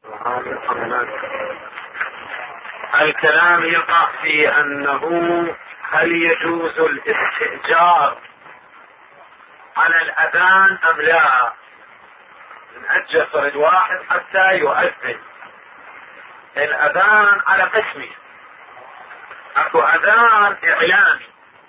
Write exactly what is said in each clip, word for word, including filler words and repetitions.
الكلام يقع في أنه هل يجوز الاستئجار على الأذان أم لا؟ نأجر فرد واحد حتى يؤذن. الأذان على قسمه، أكو أذان إعلامي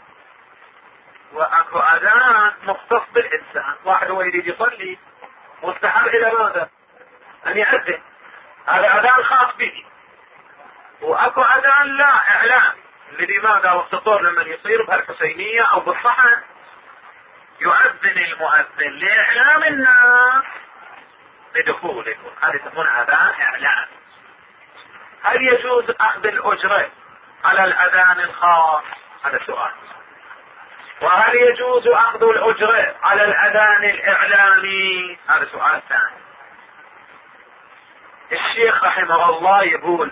وأكو أذان مختص بالإنسان. واحد هو يريد يصلي مستحب إلى ماذا؟ أن يأذن، هذا أذان خاص به. وأكو أذان لا إعلامي اللي بماذا وقت الظهر لما يصير بهالحسينية أو بالصحن يؤذن المؤذن لإعلام الناس بدخولكم، هذه تكون أذان إعلام. هل يجوز أخذ الأجرة على الأذان الخاص؟ هذا سؤال. وهل يجوز أخذ الأجرة على الأذان الإعلامي؟ هذا سؤال ثاني. الشيخ رحمه الله يقول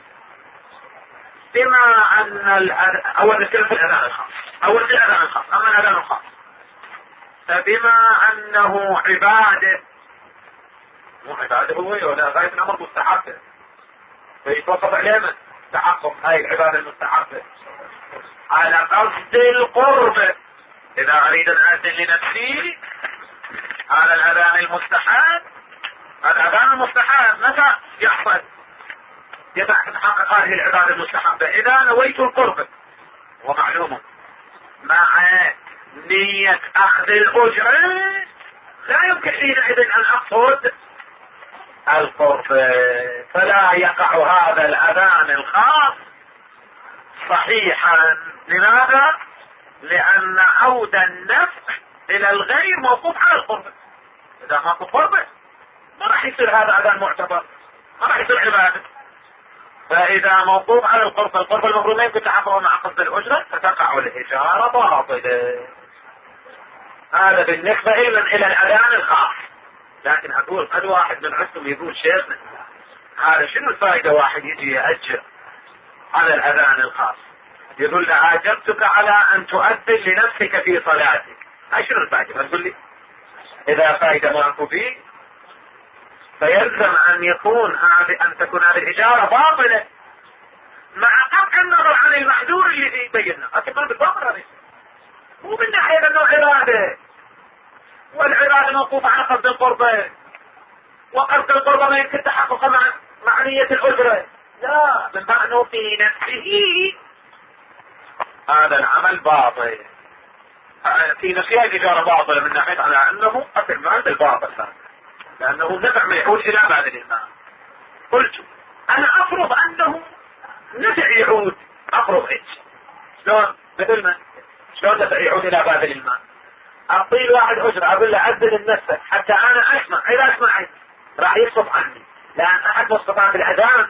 بما أن الأذان، أول نتكلم في الأذان الخاص، أول في الأذان الخاص، أما الأذان الخاص فبما أنه عبادة، مو عبادة هو ولا غاية الأمر مستحبة، فيتوقف عليه من تحقق هاي العبادة المستحبة على قصد القرب. إذا أريد أن أذن لنفسي على الأذان المستحب، الأذان المستحب متى يحصل؟ يتحقق هذه العبادة المستحبة إذا نويت القرب، ومعلوم مع نية أخذ الأجرة لا يمكن حينئذ أن أقصد القرب، فلا يقع هذا الأذان الخاص صحيحا. لماذا؟ لأن عود النفع إلى الغير موقوف على القرب. إذا ما كنت قرب ما راح يصير هذا أذان معتبر، ما راح يصير عبادة. فإذا موقوف على القرب، القرب المفروض ما يمكن تحققه مع قصد الأجرة، فتقع الإجارة باطلة. هذا بالنسبة إلى الأذان الخاص. لكن أقول قد واحد من عندكم يقول شيخنا هذا شنو الفائدة واحد يجي يأجر على الأذان الخاص؟ يقول له أجرتك على أن تؤذن لنفسك في صلاتك. هاي شنو الفائدة؟ ما تقول لي إذا فائدة ماكو فيه فيلزم أن يكون هذه أن تكون هذه الإجارة باطلة مع قطع النظر عن المحذور اللي فيه بيننا. أتكلم بالضبط هذه مو من ناحية أنه عبادة، والعبادة موقوفة على قصد القربة، وقصد القربة ما يمكن تحقق مع معنية الأجرة، لا، من معنى في نفسه هذا العمل باطل. في نفسها الإجارة باطلة من ناحية على أنه أكل مال بالباطل، لأنه نفع ما يعود إلى بعد المال. قلت أنا أفرض أنه نفع يعود، أفرض إيش؟ شلون؟ مثل ما شلون نفع يعود إلى بعد المال؟ أعطي واحد أجر أقول له أذن النفس حتى أنا أسمع، إذا أسمعت راح يصف عني، لأن أحد مصطفى بالأذان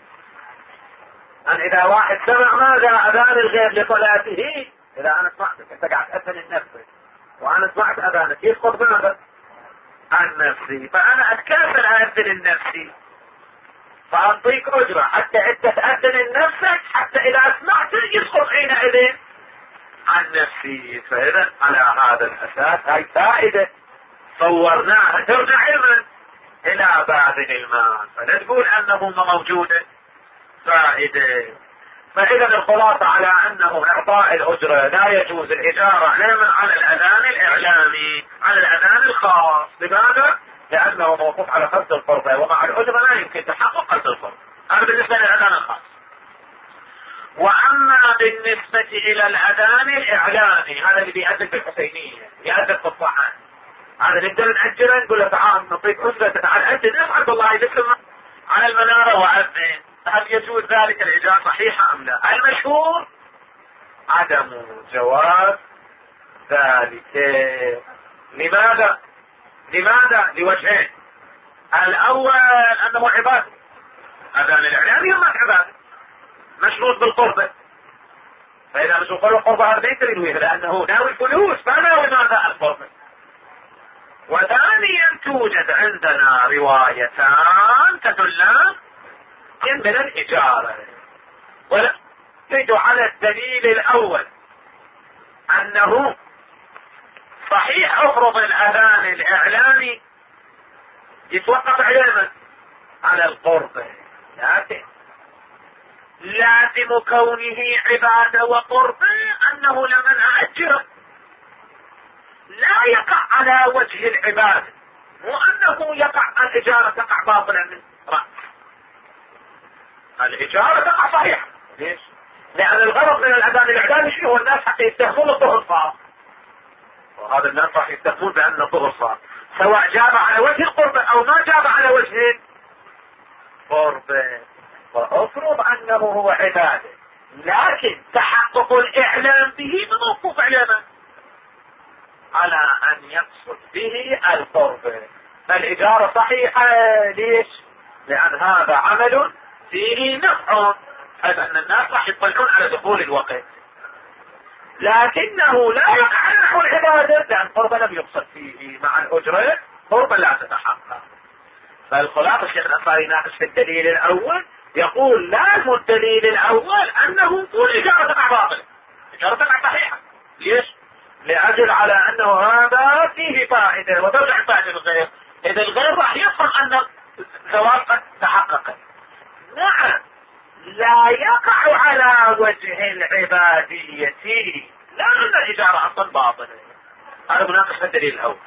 أن إذا واحد سمع ماذا أذان الغير لصلاته، إذا أنا سمعتك أنت قاعد أذن النفس وأنا سمعت أذانك يسقط ماذا؟ عن نفسي، فأنا أتكافل أذن النفسي فأعطيك أجرة حتى أنت تأذن النفسك، حتى إذا سمعت يسقط حينئذ عن نفسي. فإذا على هذا الأساس هاي فائدة صورناها ترجع علما إلى باذل المال، فلا تقول أنه موجودة فائدة. فإذا الخلاصة على أنه إعطاء الأجرة لا يجوز الإجارة علما على الأذان الإعلامي، على الأذان الخاص. لماذا؟ لأنه موقوف على قصد القربة، ومع الأجرة لا يمكن تحقق قصد القربة. هذا بالنسبة للأذان الخاص. وأما بالنسبة إلى الأذان الإعلامي، هذا اللي بيأذن بالحسينية، يأذن في الصحن، هذا نقدر نأجره نقول له تعال نعطيك أجرة تعال أذن، افعل والله يدخل على المنارة وأذن. هل يجوز ذلك الإجابة صحيحة أم لا؟ المشهور عدم جواز ذلك. لماذا؟ لماذا؟ لوجهين. الأول أنه عبادة، أذان الإعلامي ما عبادة، مشروط بالقربة، فإذا مشروط بالقربة هذا ليس ينويه لأنه ناوي الفلوس، ما ناوي ماذا؟ القربة. وثانيا توجد عندنا روايتان تدلان من الإجارة، ونجد على الدليل الأول أنه صحيح أفرض الأذان الإعلامي يتوقف علما على القرب، لكن لازم كونه عبادة وقرب أنه لمن أجر لا يقع على وجه العبادة، وأنه يقع الإجارة تقع باطلا من رأس. الإجارة تقع صحيحة. ليش؟ لأن الغرض من الأذان الإعلامي شنو هو؟ الناس حتى يستخدمون الظهر صار، وهذا الناس راح يستخدمون بأن الظهر صار، سواء جاب على وجه القرب أو ما جاب على وجه القرب. وأفرض أنه هو عبادة، لكن تحقق الإعلام به موقوف على من؟ على أن يقصد به القرب. فالإجارة صحيحة. ليش؟ لأن هذا عمل فيه نفع، حيث أن الناس راح يطلعون على دخول الوقت، لكنه لا يقع على نحو العبادة، لأن قرب لم يقصد فيه مع الأجرة، قرب لا تتحقق. فالخلاصة الشيخ الأنصاري يناقش في الدليل الأول، يقول لازم الدليل الأول أنه طول الإجارة تقع باطلة، الإجارة تقع صحيحة. ليش؟ لأجل على أنه هذا فيه فائدة وترجع فائدة الغير، إذا الغير راح يفهم أن الزواج قد تحقق. نعم، لا يقع على وجه العبادية، لأن الإجارة أصلا باطلة. هذا مناقش في الدليل الأول.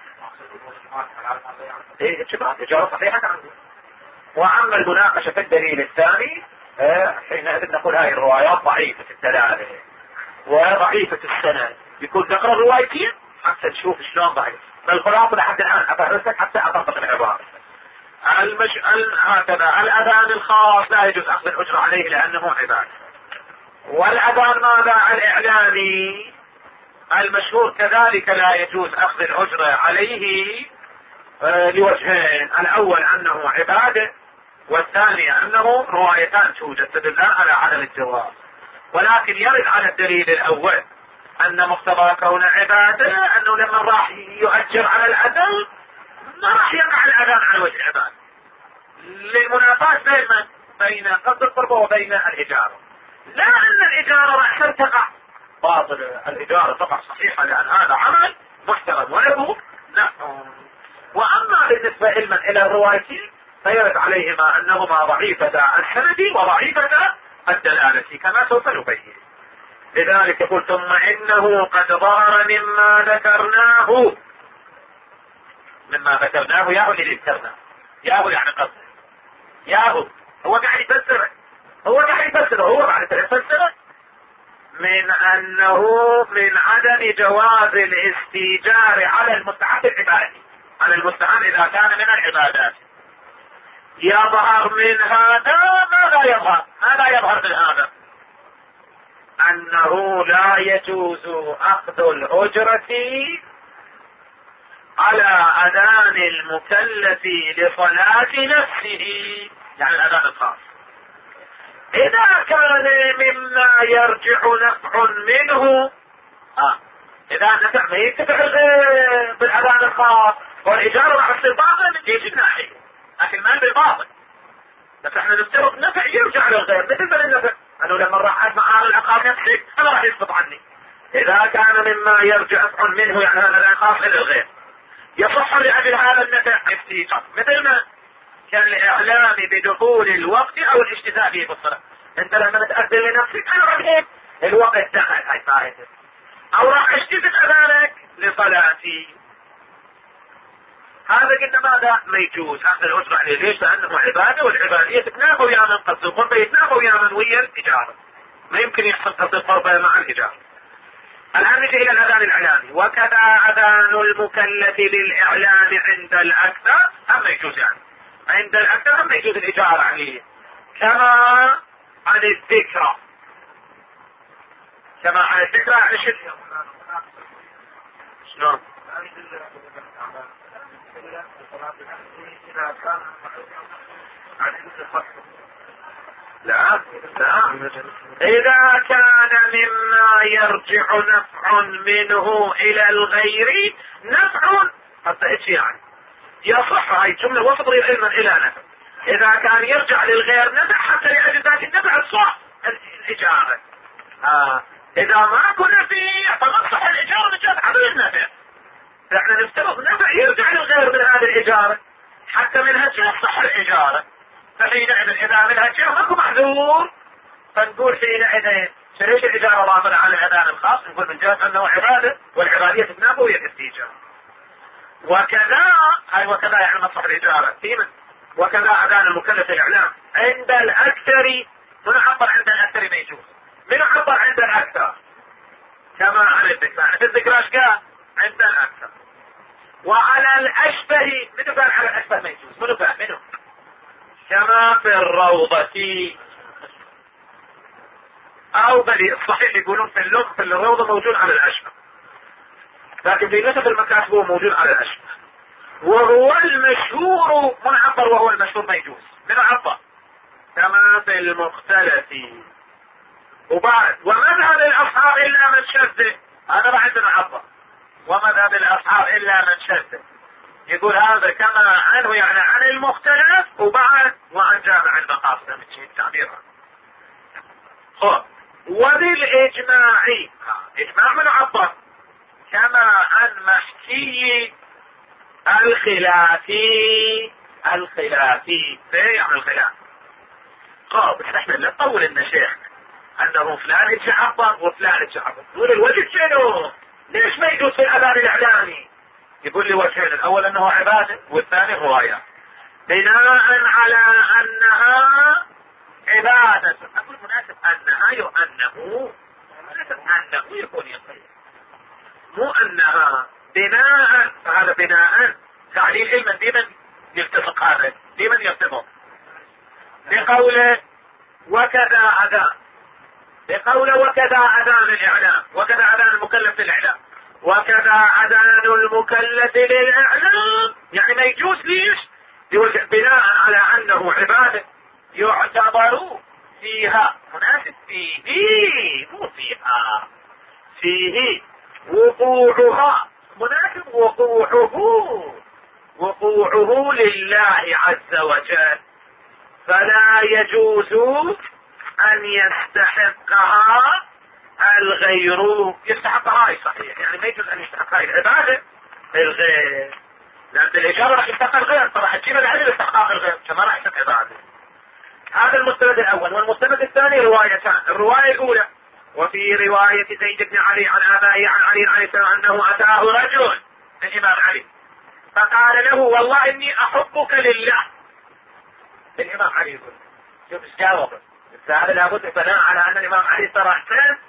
إيه شباب إجارة صحيحة عنده. وأما المناقشة في الدليل الثاني حينئذ نقول هاي الروايات ضعيفة الدلالة وضعيفة السند، يكون نقرأ الروايتين حتى نشوف شلون ضعيف. فالخلاصة لحد الآن أفهمتك حتى أطبق العبارة. المش... ال... هكذا الأذان الخاص لا يجوز أخذ الأجرة عليه لأنه عبادة. والأذان ماذا؟ الإعلامي المشهور كذلك لا يجوز أخذ الأجرة عليه آه لوجهين، الأول أنه عبادة، والثاني أنه روايتان توجد تدلان على عدم الجواز. ولكن يرد على الدليل الأول أن مقتضى كون عبادة أنه لما راح يؤجر على الأذان ما راح يقع الأذان على وجه العبادة، للمنافاة بين بين قصد القربة وبين الإجارة. لا أن الإجارة راح تقع باطلة، الإجارة تقع صحيحة لأن هذا عمل محترم وله نفع. وأما بالنسبة إلمن إلى الروايتين فيرد عليهما أنهما ضعيفة السند وضعيفة الدلالة كما سوف نبين. لذلك يقول ثم إنه قد ظهر مما ذكرناه، مما ذكرناه ياهو اللي ذكرناه، ياهو يعني قصد ياهو هو قاعد يفسره، هو قاعد يفسره هو قاعد يفسره من أنه من عدم جواز الاستيجار على المستحب العبادي، على المستحب إذا كان من العبادات. يظهر من هذا ماذا يظهر؟ ماذا يظهر من هذا؟ أنه لا يجوز أخذ الأجرة على أذان المكلف لصلاة نفسه، يعني الأذان الخاص، إذا كان مما يرجع نفع منه. آه. إذا نفع ما يتبع بالأذان الخاص والإجارة راح تصير باطل من جيش ناحية، لكن ما بالباطل. بس احنا نفترض نفع يرجع للغير، مثل النفع أنه لما راح أسمع على العقاب نفسي أنا راح يسقط عني. إذا كان مما يرجع نفع منه يعني هذا الأذان خاص إلى الغير، يصح لأجل هذا النفع استيقاظ، مثل ما كان الإعلام بدخول الوقت أو الاجتزاء به بالصلاة. أنت لما تأذن لنفسك أنا رأيك الوقت دخل، هاي فائدة، أو راح اجتزء أذانك لصلاتي، هذا قلنا ماذا؟ ما يجوز أخذ الأجرة عليه. ليش؟ لأنه عبادة، والعبادية تتنافى ويا من قصد القربة، يتنافى ويا من ويا الإجارة، ما يمكن يحصل قصد القربة مع الإجارة. الآن نجي إلى الأذان الإعلامي. وكذا أذان المكلف للإعلام عند الأكثر أما يجوز، يعني عند الأكثر أما يجوز الإجارة عليه، كما عن الذكرى، كما عن الذكرى يعني شنو؟ شنو؟ لا لا إذا كان مما يرجع نفع منه إلى الغير نفع، حتى إيش يعني يصح هاي الجملة وسط علما إلى نفع، إذا كان يرجع للغير نفع حتى لأجل ذات النفع الصح الإجارة. آه. إذا ما كنا فيه فنصح الإجارة بجانب عدم النفع، فإحنا نفترض نفع يرجع للغير من هذه الإجارة حتى منها تصح الإجارة. فحينئذ اذا منها شيء ماكو محذور فنقول حينئذ شريط الاجاره ضامنه على الاذان الخاص، نقول من جهه انه عباده والعباديه تتنافى الاستيجاب. وكذا هاي وكذا يعني مصلحه الاجاره فيما وكذا اذان المكلف الاعلام عند الاكثر. من عبر عند الاكثر ما يجوز، من عبر عند الاكثر كما على الذكر، عند الذكر ايش قال؟ عند الاكثر. وعلى الاشبه منو قال على الاشبه ما يجوز؟ منو قال؟ منو؟ كما في الروضة او بل الصحيح يقولون في اللغة في الروضة موجود على الاشبه، لكن في نسخ المكاتب هو موجود على الاشبه. وهو المشهور منعبر، وهو المشهور ما يجوز منعبر كما في المختلف. وبعد ومذهب الاصحاب الا من شذ، هذا بعد منعبر. ومذهب الاصحاب الا من شذ يقول هذا كما عنه يعني عن المختلف، وبعد وعن جامع المقاصد من شيء التعبير. خب وبالاجماع، اجماع منعبر كما عن محكي الخلافي. الخلافي ايه عن الخلاف. قال احنا لا نطول لنا شيخ انه فلان يتعبر وفلان يتعبر، تقول الوجه شنو؟ ليش ما يجوز في الاذان الاعلامي؟ يقول لي وجهين، الاول انه عباده والثاني روايه بناء على انها عباده. اقول مناسب انها يؤنه، مناسب انه يكون يقين، مو انها بناء. فهذا بناء تعليل علما بمن يتفق، هذا بمن يتفق؟ بقوله وكذا اذان، بقوله وكذا اذان الاعلام، وكذا اذان المكلف للاعلام، وكذا اذان المكلف للاعلام، يعني ما يجوز. ليش؟ بناء على انه عباده يعتبر فيها، مناسب فيه مو فيها، فيه وقوعها، مناسب وقوعه، وقوعه لله عز وجل، فلا يجوز ان يستحقها الغير. يستحقها هاي صحيح، يعني ما يجوز ان يستحق هاي العبادة الغير، لان الاجابة راح يستحق الغير، فراح تجيب العدل استحقاق الغير كما راح يستحق عبادة. هذا المستند الاول. والمستند الثاني روايتان. الرواية الاولى وفي رواية زيد بن علي عن ابائه عن علي عليه السلام انه اتاه رجل، الامام علي، فقال له والله اني احبك لله. الامام علي يقول شوف ايش جاوب، هذا لابد بناء على ان الامام علي ترى احسن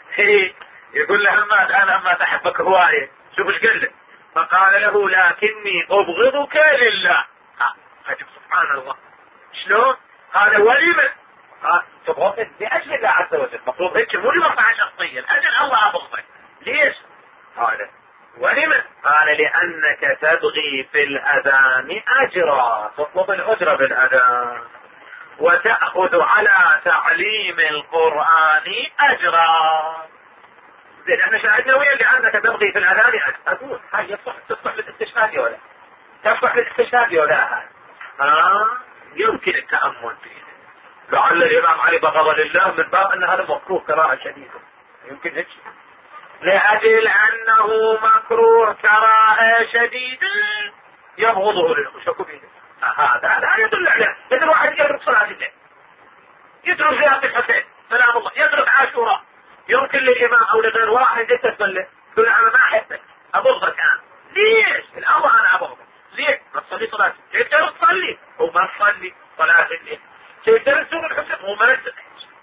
يقول له اما انا اما تحبك هوايه. شوف ايش قال له، فقال له لكني ابغضك لله. ها عجب سبحان الله، شلون؟ قال ولمن؟ قال تبغضك لاجل الله عز وجل، مطلوب هيك مو لمصلحه شخصيه، لاجل الله ابغضك. ليش؟ قال ولمن؟ قال لانك تبغي في الاذان اجرا، تطلب الاجر بالاذان، وتأخذ على تعليم القرآن اجرا. زين احنا شاهدنا ويا اللي عندك تبغي في الاذان اجر، اقول هاي يصح تصلح للاستشهاد ولا تصلح للاستشهاد ولا هاي؟ اه يمكن التأمل فيه. لعل الامام علي بغض لله من باب ان هذا مكروه كراهه شديده، يمكن هيك، لأجل أنه مكروه كراهة شديدة يبغضه للمشرك به. هذا لا يدل عليه. مثل واحد يترك صلاة الليل، يترك زيارة الحسين سلام الله، يترك عاشوراء، يمكن للإمام أو لغير واحد يتصل له يقول أنا ما أحبك أبغضك أنا. ليش؟ الأول أنا أبغضك. ليش؟ ما تصلي صلاة تقدر تصلي وما تصلي صلاة الليل، تقدر تسوق الحسين وما تسوق.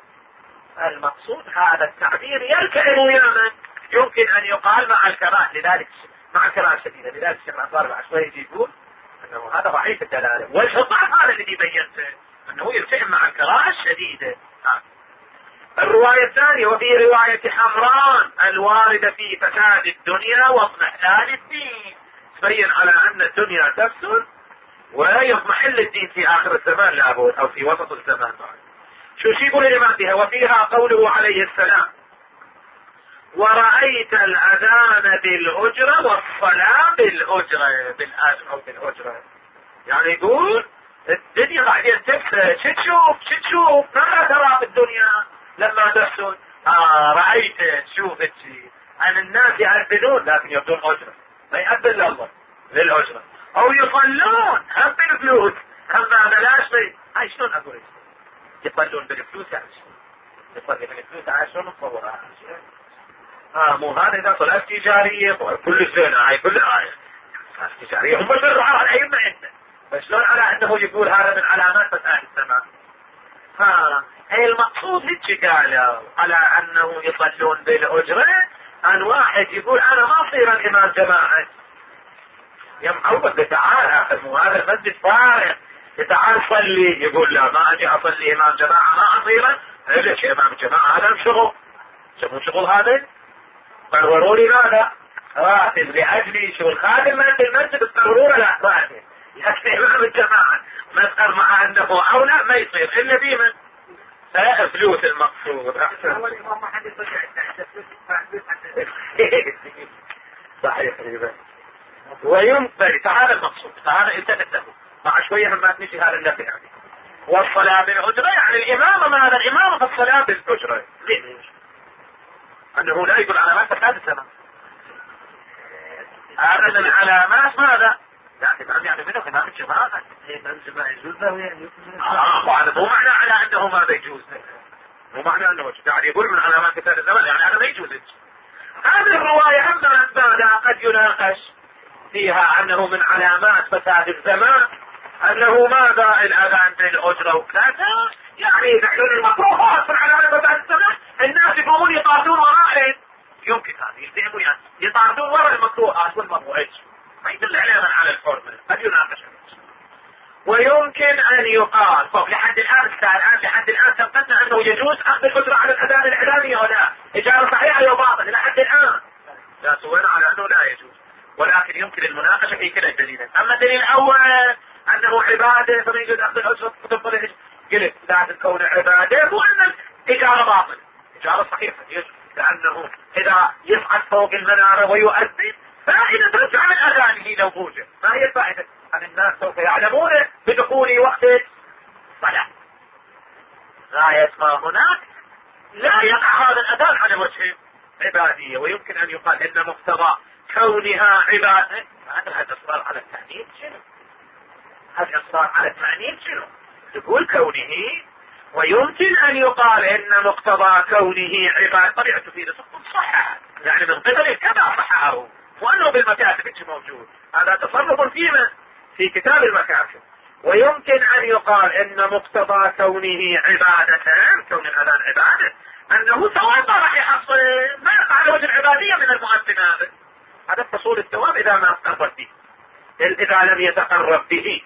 المقصود هذا التعبير يركن ويا من يمكن ان يقال مع الكراهه، لذلك مع الكراهه الشديده. لذلك الشيخ الانصاري بعد شوي يجي يقول انه هذا ضعيف الدلاله، وجه الضعف هذا الذي بينته انه يلتئم مع الكراهه الشديده. الروايه الثانيه وفي روايه حمران الوارده في فساد الدنيا واضمحلال الدين، تبين على ان الدنيا تفسد ويضمحل الدين في اخر الزمان لابد او في وسط الزمان بعد. شو يقول الإمام بها؟ وفيها قوله عليه السلام ورأيت الأذان بالأجرة والصلاة بالأجرة، بالأجر أو بالأجرة، يعني يقول الدنيا بعدين تفسد. شو تشوف شو تشوف ماذا ترى في الدنيا لما تفسد؟ آه رأيت تشوف الشيء أن الناس يأذنون لكن يأخذون أجرة، ما يأذن لله للأجرة، أو يصلون هم بالفلوس اما بلاش بي هاي شلون اقول يطلون بالفلوس يعني يطلون بالفلوس هاي شلون نصورها؟ اه مو هذا اذا طلعت تجاريه كل زينه هاي كل هاي تجاريه هم يبروا على العين عندنا بس شلون على انه يقول هذا من علامات فساد الزمان. ها هي المقصود هيك قالوا على انه يصلون بالاجره ان واحد يقول انا ما اصير الامام جماعه يا معود تعال مو هذا المسجد فارغ تعال صلي يقول لا ما اجي اصلي امام جماعه ما اصير ليش امام جماعه هذا شغل شغل شغل هذا قرروا لي ماذا راتب لاجلي شغل خادم من المسجد تقرروا لا راتب يكفي امام الجماعه مسأل مع انه او لا ما يصير الا بمن فلوس المقصود احسن هو الامام ما حد يصير صحيح تقريبا وينبغي تعالى المقصود تعالى انتبه مع شويه ما تمشي هذا النفي يعني والصلاه بالاجره يعني الامام ماذا الامام في الصلاه بالاجره ليش؟ انه لا يقول علامات فساد الزمان هذا من علامات ماذا؟ يعني ما يعني منه امام الجماعه امام الجماعه يجوز له يعني اه هذا مو معنى على انه ما يجوز مو معنى انه يعني يقول من علامات فساد الزمان يعني هذا ما يجوز. هذه الروايه اما ماذا قد يناقش فيها انه من علامات فساد الزمان انه ماذا الاذان بالاجره وكذا يعني نحن المكروهات من علامات فساد الزمان الناس يقومون يطاردون وراء يمكن هذا يستعملون يعني يطاردون وراء المكروهات والممنوعات ما يدل عليها على الحرمه قد يناقش. ويمكن ان يقال طب لحد الان الان لحد الان ثبتنا انه يجوز اخذ الاجره على الاذان الاعلامي او لا اجابه صحيحه او باطل لحد الان لا سوينا على انه لا يجوز ولكن يمكن المناقشه في كلا الدليلين. اما الدليل الاول انه عباده فما يجوز اخذ الاجره قلت لازم تكون عباده وان الاجاره باطل اجابه صحيحه يجوز لانه اذا يصعد فوق المناره ويؤذن فائده ترجع من اذانه لو وجد ما هي الفائده؟ ان الناس سوف يعلمون بدخول وقت الصلاه غايه ما هناك لا يقع هذا الاذان على وجه عباديه ويمكن ان يقال ان مقتضى كونها عباده هذا الاصرار على التعنيف شنو؟ هذا الاصرار على التعنيف شنو؟ تقول كونه ويمكن ان يقال ان مقتضى كونه عباده طبيعه تفيد صحها يعني من قبل كذا صححه وانه بالمكاتب موجود هذا تصرف فيما في كتاب المكاتب. ويمكن ان يقال ان مقتضى كونه عبادة كون الاذان عبادة انه ثواب راح يحصل ما يقع على وجه العبادية من المؤذن هذا هذا حصول الثواب اذا ما تقرب به اذا لم يتقرب به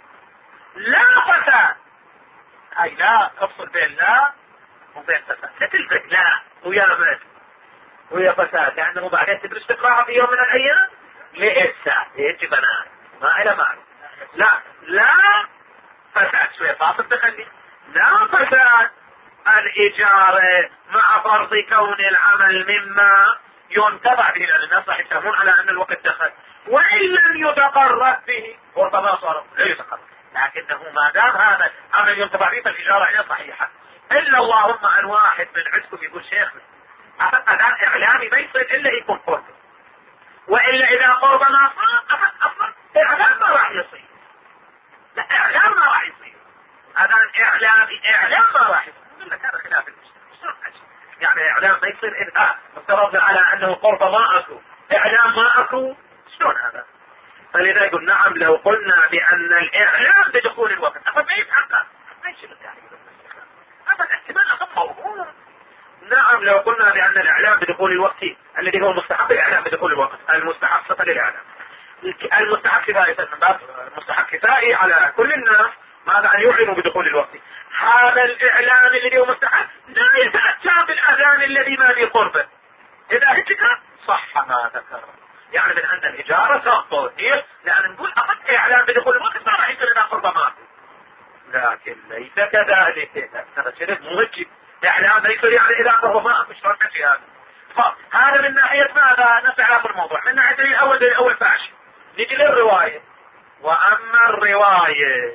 لا فساد اي لا افصل بين لا وبين فساد لا تلفت لا ويا مات ويا فساد لانه بعدين تدرس تقراها في يوم من الايام لإسا يجي بنات ما إلى معنى لا لا فساد شوية فاصل تخلي لا فساد الإجارة مع فرض كون العمل مما ينتفع به لأن الناس راح يفهمون على أن الوقت دخل وإن لم يتقرب به وربما صار لا يتقرب لكنه ما دام هذا عمل ينتفع به فالإجارة هي صحيحة إلا اللهم عن واحد من عندكم يقول شيخ أذان إعلامي ما يصير إلا يكون قرب وإلا إذا قرب ما صار أصلا إعلام ما راح يصير لا إعلام ما راح يصير أذان إعلامي إعلام ما راح يصير يقول لك هذا خلاف المسلم يعني إعلام ما يصير إلغاء افترضنا على أنه قرب ما أكو إعلام ما أكو شلون هذا؟ فلذا يقول نعم لو قلنا بأن الإعلام بدخول الوقت أفضل ما يتحقق ما يشير التعليم أفضل احتمال أفضل نعم لو قلنا بأن الإعلام بدخول الوقت الذي هو مستحب الإعلام بدخول الوقت المستحب صفة للإعلام المستحب كفائي من باب المستحب كفائي على كل الناس ماذا أن يعلنوا بدخول الوقت هذا الإعلام الذي هو مستحب لا يتأتى بالأذان الذي ما في قربه إذا هيك صح ما ذكر يعني من أن الإجارة سقط لأن نقول أخذ إعلام بدخول الوقت ما راح يصير إلى قرب ما لكن ليس كذلك هذا شرط موجب إعلام ليس يعني إذا قرب ما مش شرط هذا فهذا من ناحية ماذا نفع في الموضوع من ناحية الأول الأول فاشل نجي للرواية وأما الرواية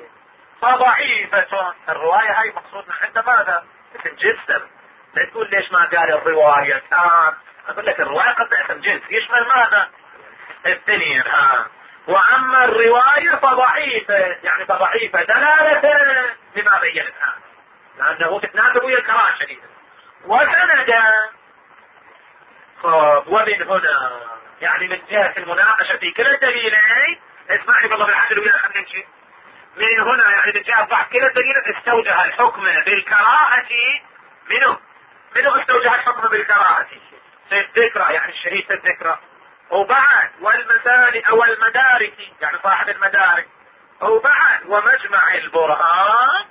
فضعيفة الرواية هاي مقصودنا عند ماذا اسم جنس لا تقول ليش ما قال الرواية كان أقول لك الرواية قد اسم جنس يشمل ماذا الدنيا ها واما الرواية فضعيفة، يعني فضعيفة دلالة لما بين الآن، لأنه تتناسب ويا الكراهة الشديدة وسندا. ومن هنا يعني من جهة المناقشة في كلا الدليلين، اسمعني بالله بالعدل ويا خلينا نمشي. من هنا يعني من جهة ضعف كلا الدليلين استوجه الحكم بالكراهة. منه منه استوجه الحكم بالكراهة في الذكرى، يعني الشهيد في الذكرى. وبعد والمسالك او المدارك، يعني صاحب المدارك. وبعد ومجمع البرهان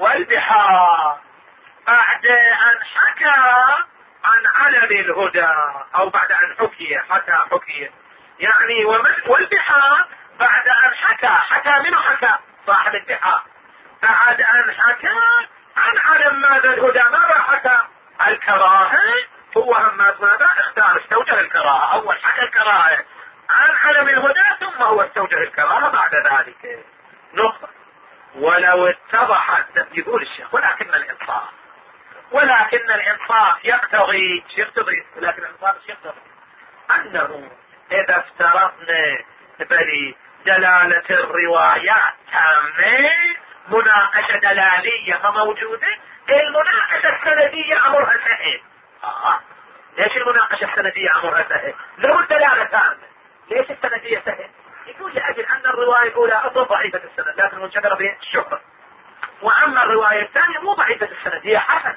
والبحار، بعد ان حكى عن علم الهدى، او بعد ان حكي حكى حكي يعني والبحار، بعد ان حكى حكى منه حكى صاحب البحار، بعد ان حكى عن علم ماذا الهدى، ماذا حكى؟ الكراهة. هو هم ماذا اختار استوجه الكراهة، اول حكى الكراهة عن علم الهدى، ثم هو استوجه الكراهة بعد ذلك. نقطة. ولو اتضحت، يقول الشيخ ولكن الانصاف ولكن الانصاف يقتضي يقتضي ولكن الانصاف يقتضي انه اذا افترضنا بلي دلالة الروايات تامة، مناقشة دلالية موجودة، المناقشة السندية امرها سهل. آه. ليش المناقشة السندية امرها سهل؟ لو الدلالة تامة. ليش السندية سهل؟ يقول لأجل ان الرواية الاولى اصلا ضعيفة السند لكن منشدرة بالشهرة، واما الرواية الثانية مو ضعيفة السند، هي حسن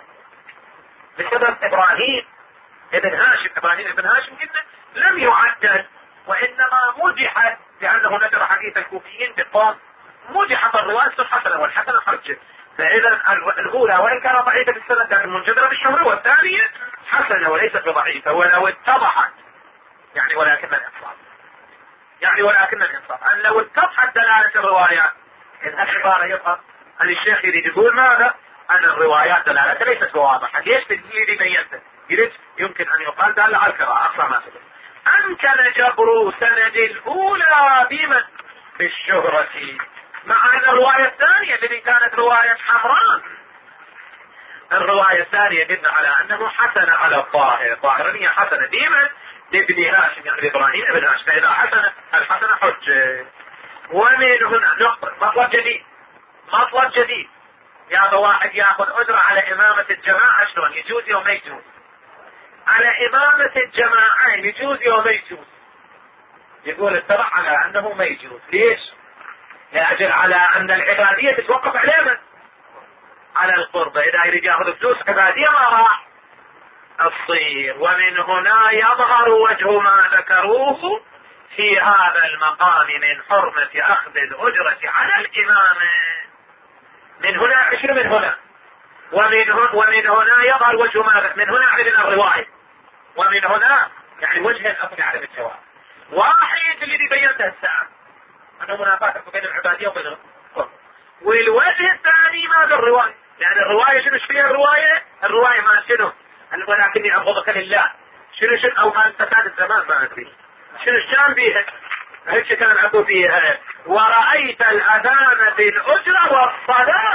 بسبب ابراهيم ابن هاشم. ابراهيم ابن هاشم قلنا لم يعدل، وانما مدحت لانه نشر حديث الكوفيين بالقوم، مدحت الرواية الحسنة والحسنة حجة. فاذا الاولى وان كان ضعيفة السند لكن منجدرة بالشهرة، والثانية حسنة وليست بضعيفة. ولو اتضحت يعني ولكن الانصاف يعني ولكن الانصاف ان لو اتضحت دلالة الروايات، ان العبارة يظهر ان الشيخ يريد يقول ماذا؟ ان الروايات دلالتها ليست واضحة. ليش باللي بينته؟ يريد يمكن ان يقال دالة على القراءة اصلا ما سبب. امكن جبر سند الاولى بمن؟ بالشهرة، مع ان الرواية الثانية التي كانت رواية حمران، الرواية الثانية قلنا على انه حسن على الظاهر، ظاهرية حسنة بمن؟ لابن هاشم يعني ابراهيم ابن هاشم، فاذا حسن الحسنة حجة. ومن هنا نقطة مطلب جديد مطلب جديد يا واحد ياخذ اجرة على امامة الجماعة، شلون يجوز يوم يجوز؟ على امامة الجماعة يجوز يوم يجوز. يقول اتبع على انه ما يجوز. ليش؟ لاجل على ان العبادية تتوقف على من؟ على القربة. اذا يريد ياخذ فلوس عبادية ما راح الصير. ومن هنا يظهر وجه ما ذكروه في هذا المقام من حرمة اخذ الاجرة على الامامة. من هنا عشر من هنا ومن هنا ومن هنا يظهر وجه ما من هنا عدد الرواية، ومن هنا يعني وجه الاصل على الجواب. واحد اللي بينته الساعة انه منافاة بين العبادية وبين القرب. والوجه الثاني ماذا الرواية؟ يعني الرواية شنو فيها الرواية؟ الرواية ما شنو؟ ولكني ابغضك لله. شنو شنو او ما فساد الزمان ما ادري شنو الشام بيها. هيك كان اكو فيها ورأيت الاذان بالاجرة والصلاة.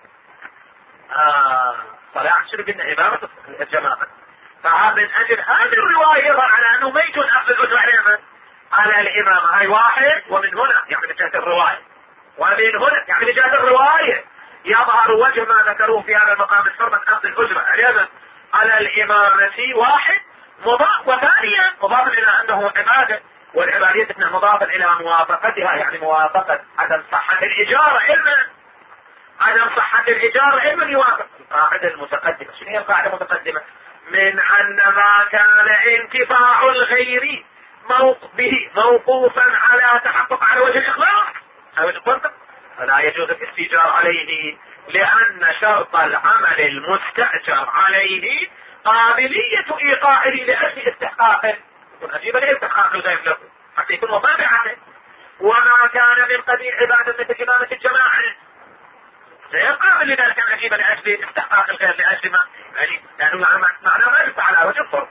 آه صلاة شنو قلنا امامة الجماعة. فمن اجل هذه الرواية يظهر على انه ما يجوز اخذ الاجرة على من؟ على الامامة. هاي واحد. ومن هنا يعني من جهة الرواية، ومن هنا يعني من جهة الرواية يظهر وجه ما ذكروه في هذا المقام الحرمة اخذ الاجرة على على الامامة. واحد مضاف، وثانيا مضاف الى انه عبادة، والعبادية مضافا الى موافقتها يعني موافقة عدم صحة الاجارة علما عدم صحة الاجارة علما يوافق القاعدة المتقدمة. شنو هي القاعدة المتقدمة؟ من ان ما كان انتفاع الغير به موقوفا على تحقق على وجه الاخلاص او القرب فلا يجوز الاستئجار عليه، لان شرط العمل المستأجر عليه قابلية ايقاعه لاجل استحقاقه، يكون عجيبا لاستحقاق الغير له حتى يكون مطابعته. وما كان من قبيل عبادة مثل امامة الجماعة غير قابل لذلك عجيبا لاجل استحقاق الغير لاجل ما يعني لانه معناه ما يدفع على وجه القرب.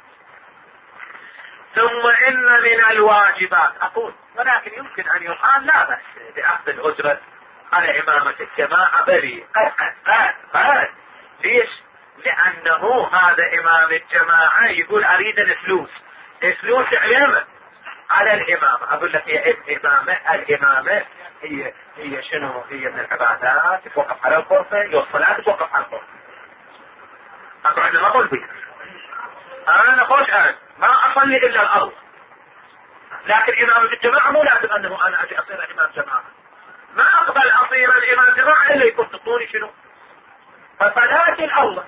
ثم ان من الواجبات اقول ولكن يمكن ان يقال لا بأس باخذ الاجرة على امامة الجماعة بريء قد قد قد. ليش؟ لانه هذا امام الجماعة يقول اريد الفلوس، الفلوس علامة على الإمامة. أقول لك هي الإمامة الإمامة هي هي شنو؟ هي من العبادات توقف على القربة، والصلاة توقف على القربة. أقول عندنا ما أقول بي أنا خوش أنا ما أصلي إلا الأرض، لكن إمامة الجماعة مو لازم أنه أنا أجي أصير إمام جماعة. ما أقبل أصير الإمام جماعة إلا يكون تطوني شنو؟ فصلاتي الأرض،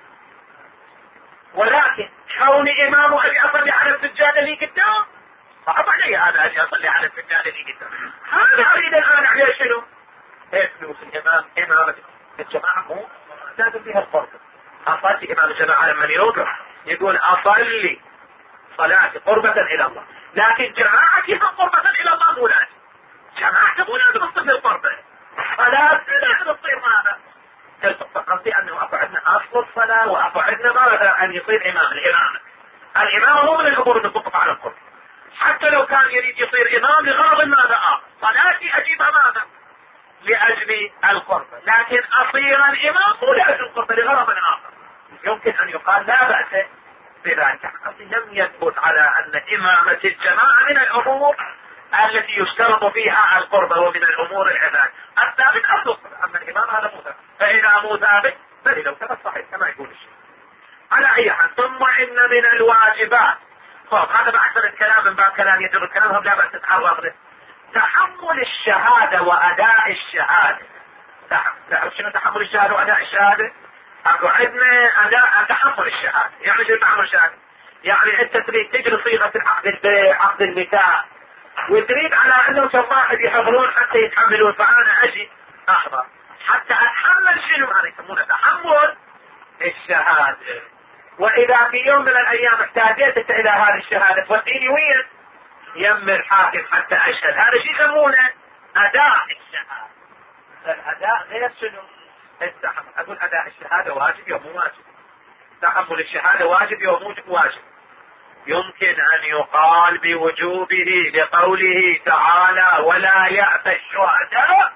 ولكن كوني إمام وأجي أصلي على السجادة اللي قدام صعب علي هذا أجي أصلي على السجادة اللي قدام. هذا أريد الآن عليه شنو؟ فلوس الإمام إمامة الجماعة مو لازم فيها الفرق. أصلي إمام الجماعة لما يوقف يقول أصلي صلاتي قربة إلى الله، لكن جماعتي قربة إلى الله مو لازم. جماعتي مو لازم تصير قربة، صلاة لازم تصير ماذا؟ قصدي أنه أكو عندنا أصل الصلاة وأكو عندنا ماذا أن يصير إمام. الإمامة الإمامة مو من الأمور اللي تطبق على القرب، حتى لو كان يريد يصير إمام لغرض ماذا آخر، صلاتي أجيبها ماذا؟ لأجل القربة، لكن أصير الإمام مو لأجل القربة لغرض آخر. يمكن أن يقال لا بأس بذلك. لم يثبت على أن إمامة الجماعة من الأمور التي يشترط فيها القربة ومن الأمور العباد. الثابت أصل، أما الإمام هذا مو ثابت، فإذا مو ثابت بل لو ثبت صحيح كما يقول الشيء. على أي حال، ثم إن من الواجبات، طب هذا بأكثر الكلام من باب كلام يجر الكلام، هم لا بأس تتعرض له. تحمل الشهادة وأداء الشهادة. تعرف شنو تحمل الشهادة وأداء الشهادة؟ أكو عندنا أداء تحمل الشهادة. يعني شنو تحمل الشهادة؟ يعني أنت تريد تجري صيغة عقد البيع عقد النكاح، وتريد على أنه كم واحد يحضرون حتى يتحملون، فأنا أجي أحضر حتى أتحمل شنو هذا يسمونه تحمل الشهادة. وإذا في يوم من الأيام احتاجت إلى هذه الشهادة توديني وين؟ يم الحاكم حتى أشهد. هذا شيء يسمونه أداء الشهادة. الأداء غير شنو؟ التحمل. أقول أداء الشهادة واجب يوم مو واجب، تحمل الشهادة واجب يوم مو واجب. يمكن أن يقال بوجوبه لقوله تعالى ولا يأبى الشهداء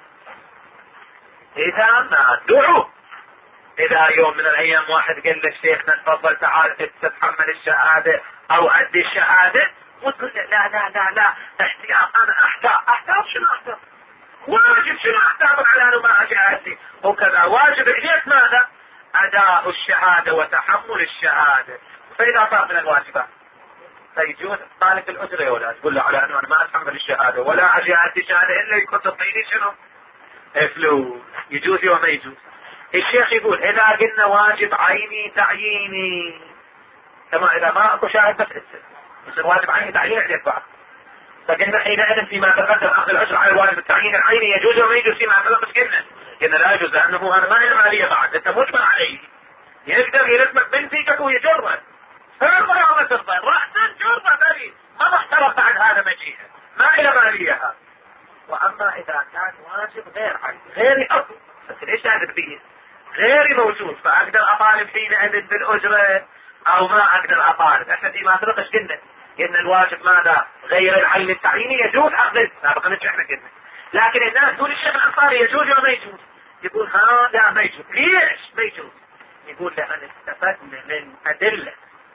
إذا ما دعوا. إذا يوم من الأيام واحد قال للشيخ تفضل تعال تتحمل الشهادة أو أدي الشهادة، وتقول لا لا لا لا احتياط، أنا أحتاط. أحتاط شنو أحتاط؟ واجب شنو أحتاط على أنه ما أجي أدي وكذا. واجب عليك ماذا؟ أداء الشهادة وتحمل الشهادة. فإذا صار من الواجبات فيجوز طالب الأجرة يا ولاد تقول له على أنه أنا ما أتحمل الشهادة ولا أجي أدي الشهادة إلا يكون تعطيني شنو؟ فلوس. يجوز يوم ما يجوز. الشيخ يقول إذا قلنا واجب عيني تعييني، كما إذا ما أكو شاهد بس اسم يصير واجب عيني تعييني عليك بعض. فقلنا حينئذ فيما تقدم أخذ الأجر على الواجب التعيين العيني يجوز وما يجوز فيما تقدم. قلنا قلنا لا يجوز لأنه أنا ما له مالية بعد، أنت مجمع عليه. يقدر يلزمك بنتيجك ويجرد فرضا يوم ترضى رأسا جرد بريد ما محترف بعد هذا مجيئة ما له مالية هذا. وأما إذا كان واجب غير عيني غيري أصل بس ليش هذا فيه غيري موجود، فأقدر أطالب حينئذ بالأجرة أو ما أقدر أطالب. احنا فيما سبقش قلنا إن الواجب ماذا؟ غير العين التعييني يجوز أخذ سابقا نحن قلنا. لكن الناس تقول الشيخ الأنصاري يجوز ولا ما يجوز؟ يقول هذا ما يجوز. ليش ما يجوز؟ يقول لأن استفدنا من أدلة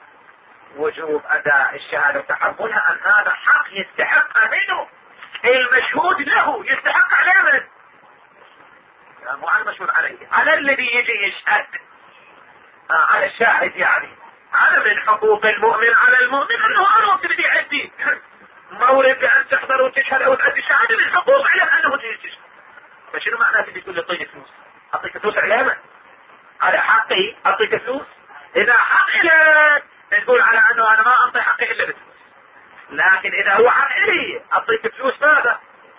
وجوب أداء الشهادة وتحملها أن هذا حق يستحق منه المشهود له، يستحق على من؟ مو على المشهود عليه، على الذي يجي يشهد، آه على الشاهد. يعني هذا من حقوق المؤمن على المؤمن انه انا تبدي عندي مورد بان تحضر وتشهد او تؤدي الشهاده، من حقوق على انه تشهد. فشنو معناه تبي تقول لي اعطيني فلوس؟ اعطيك فلوس على من؟ على حقي اعطيك فلوس؟ اذا حقي لك تقول على انه انا ما اعطي حقي الا بفلوس، لكن اذا هو حق الي اعطيك فلوس ماذا؟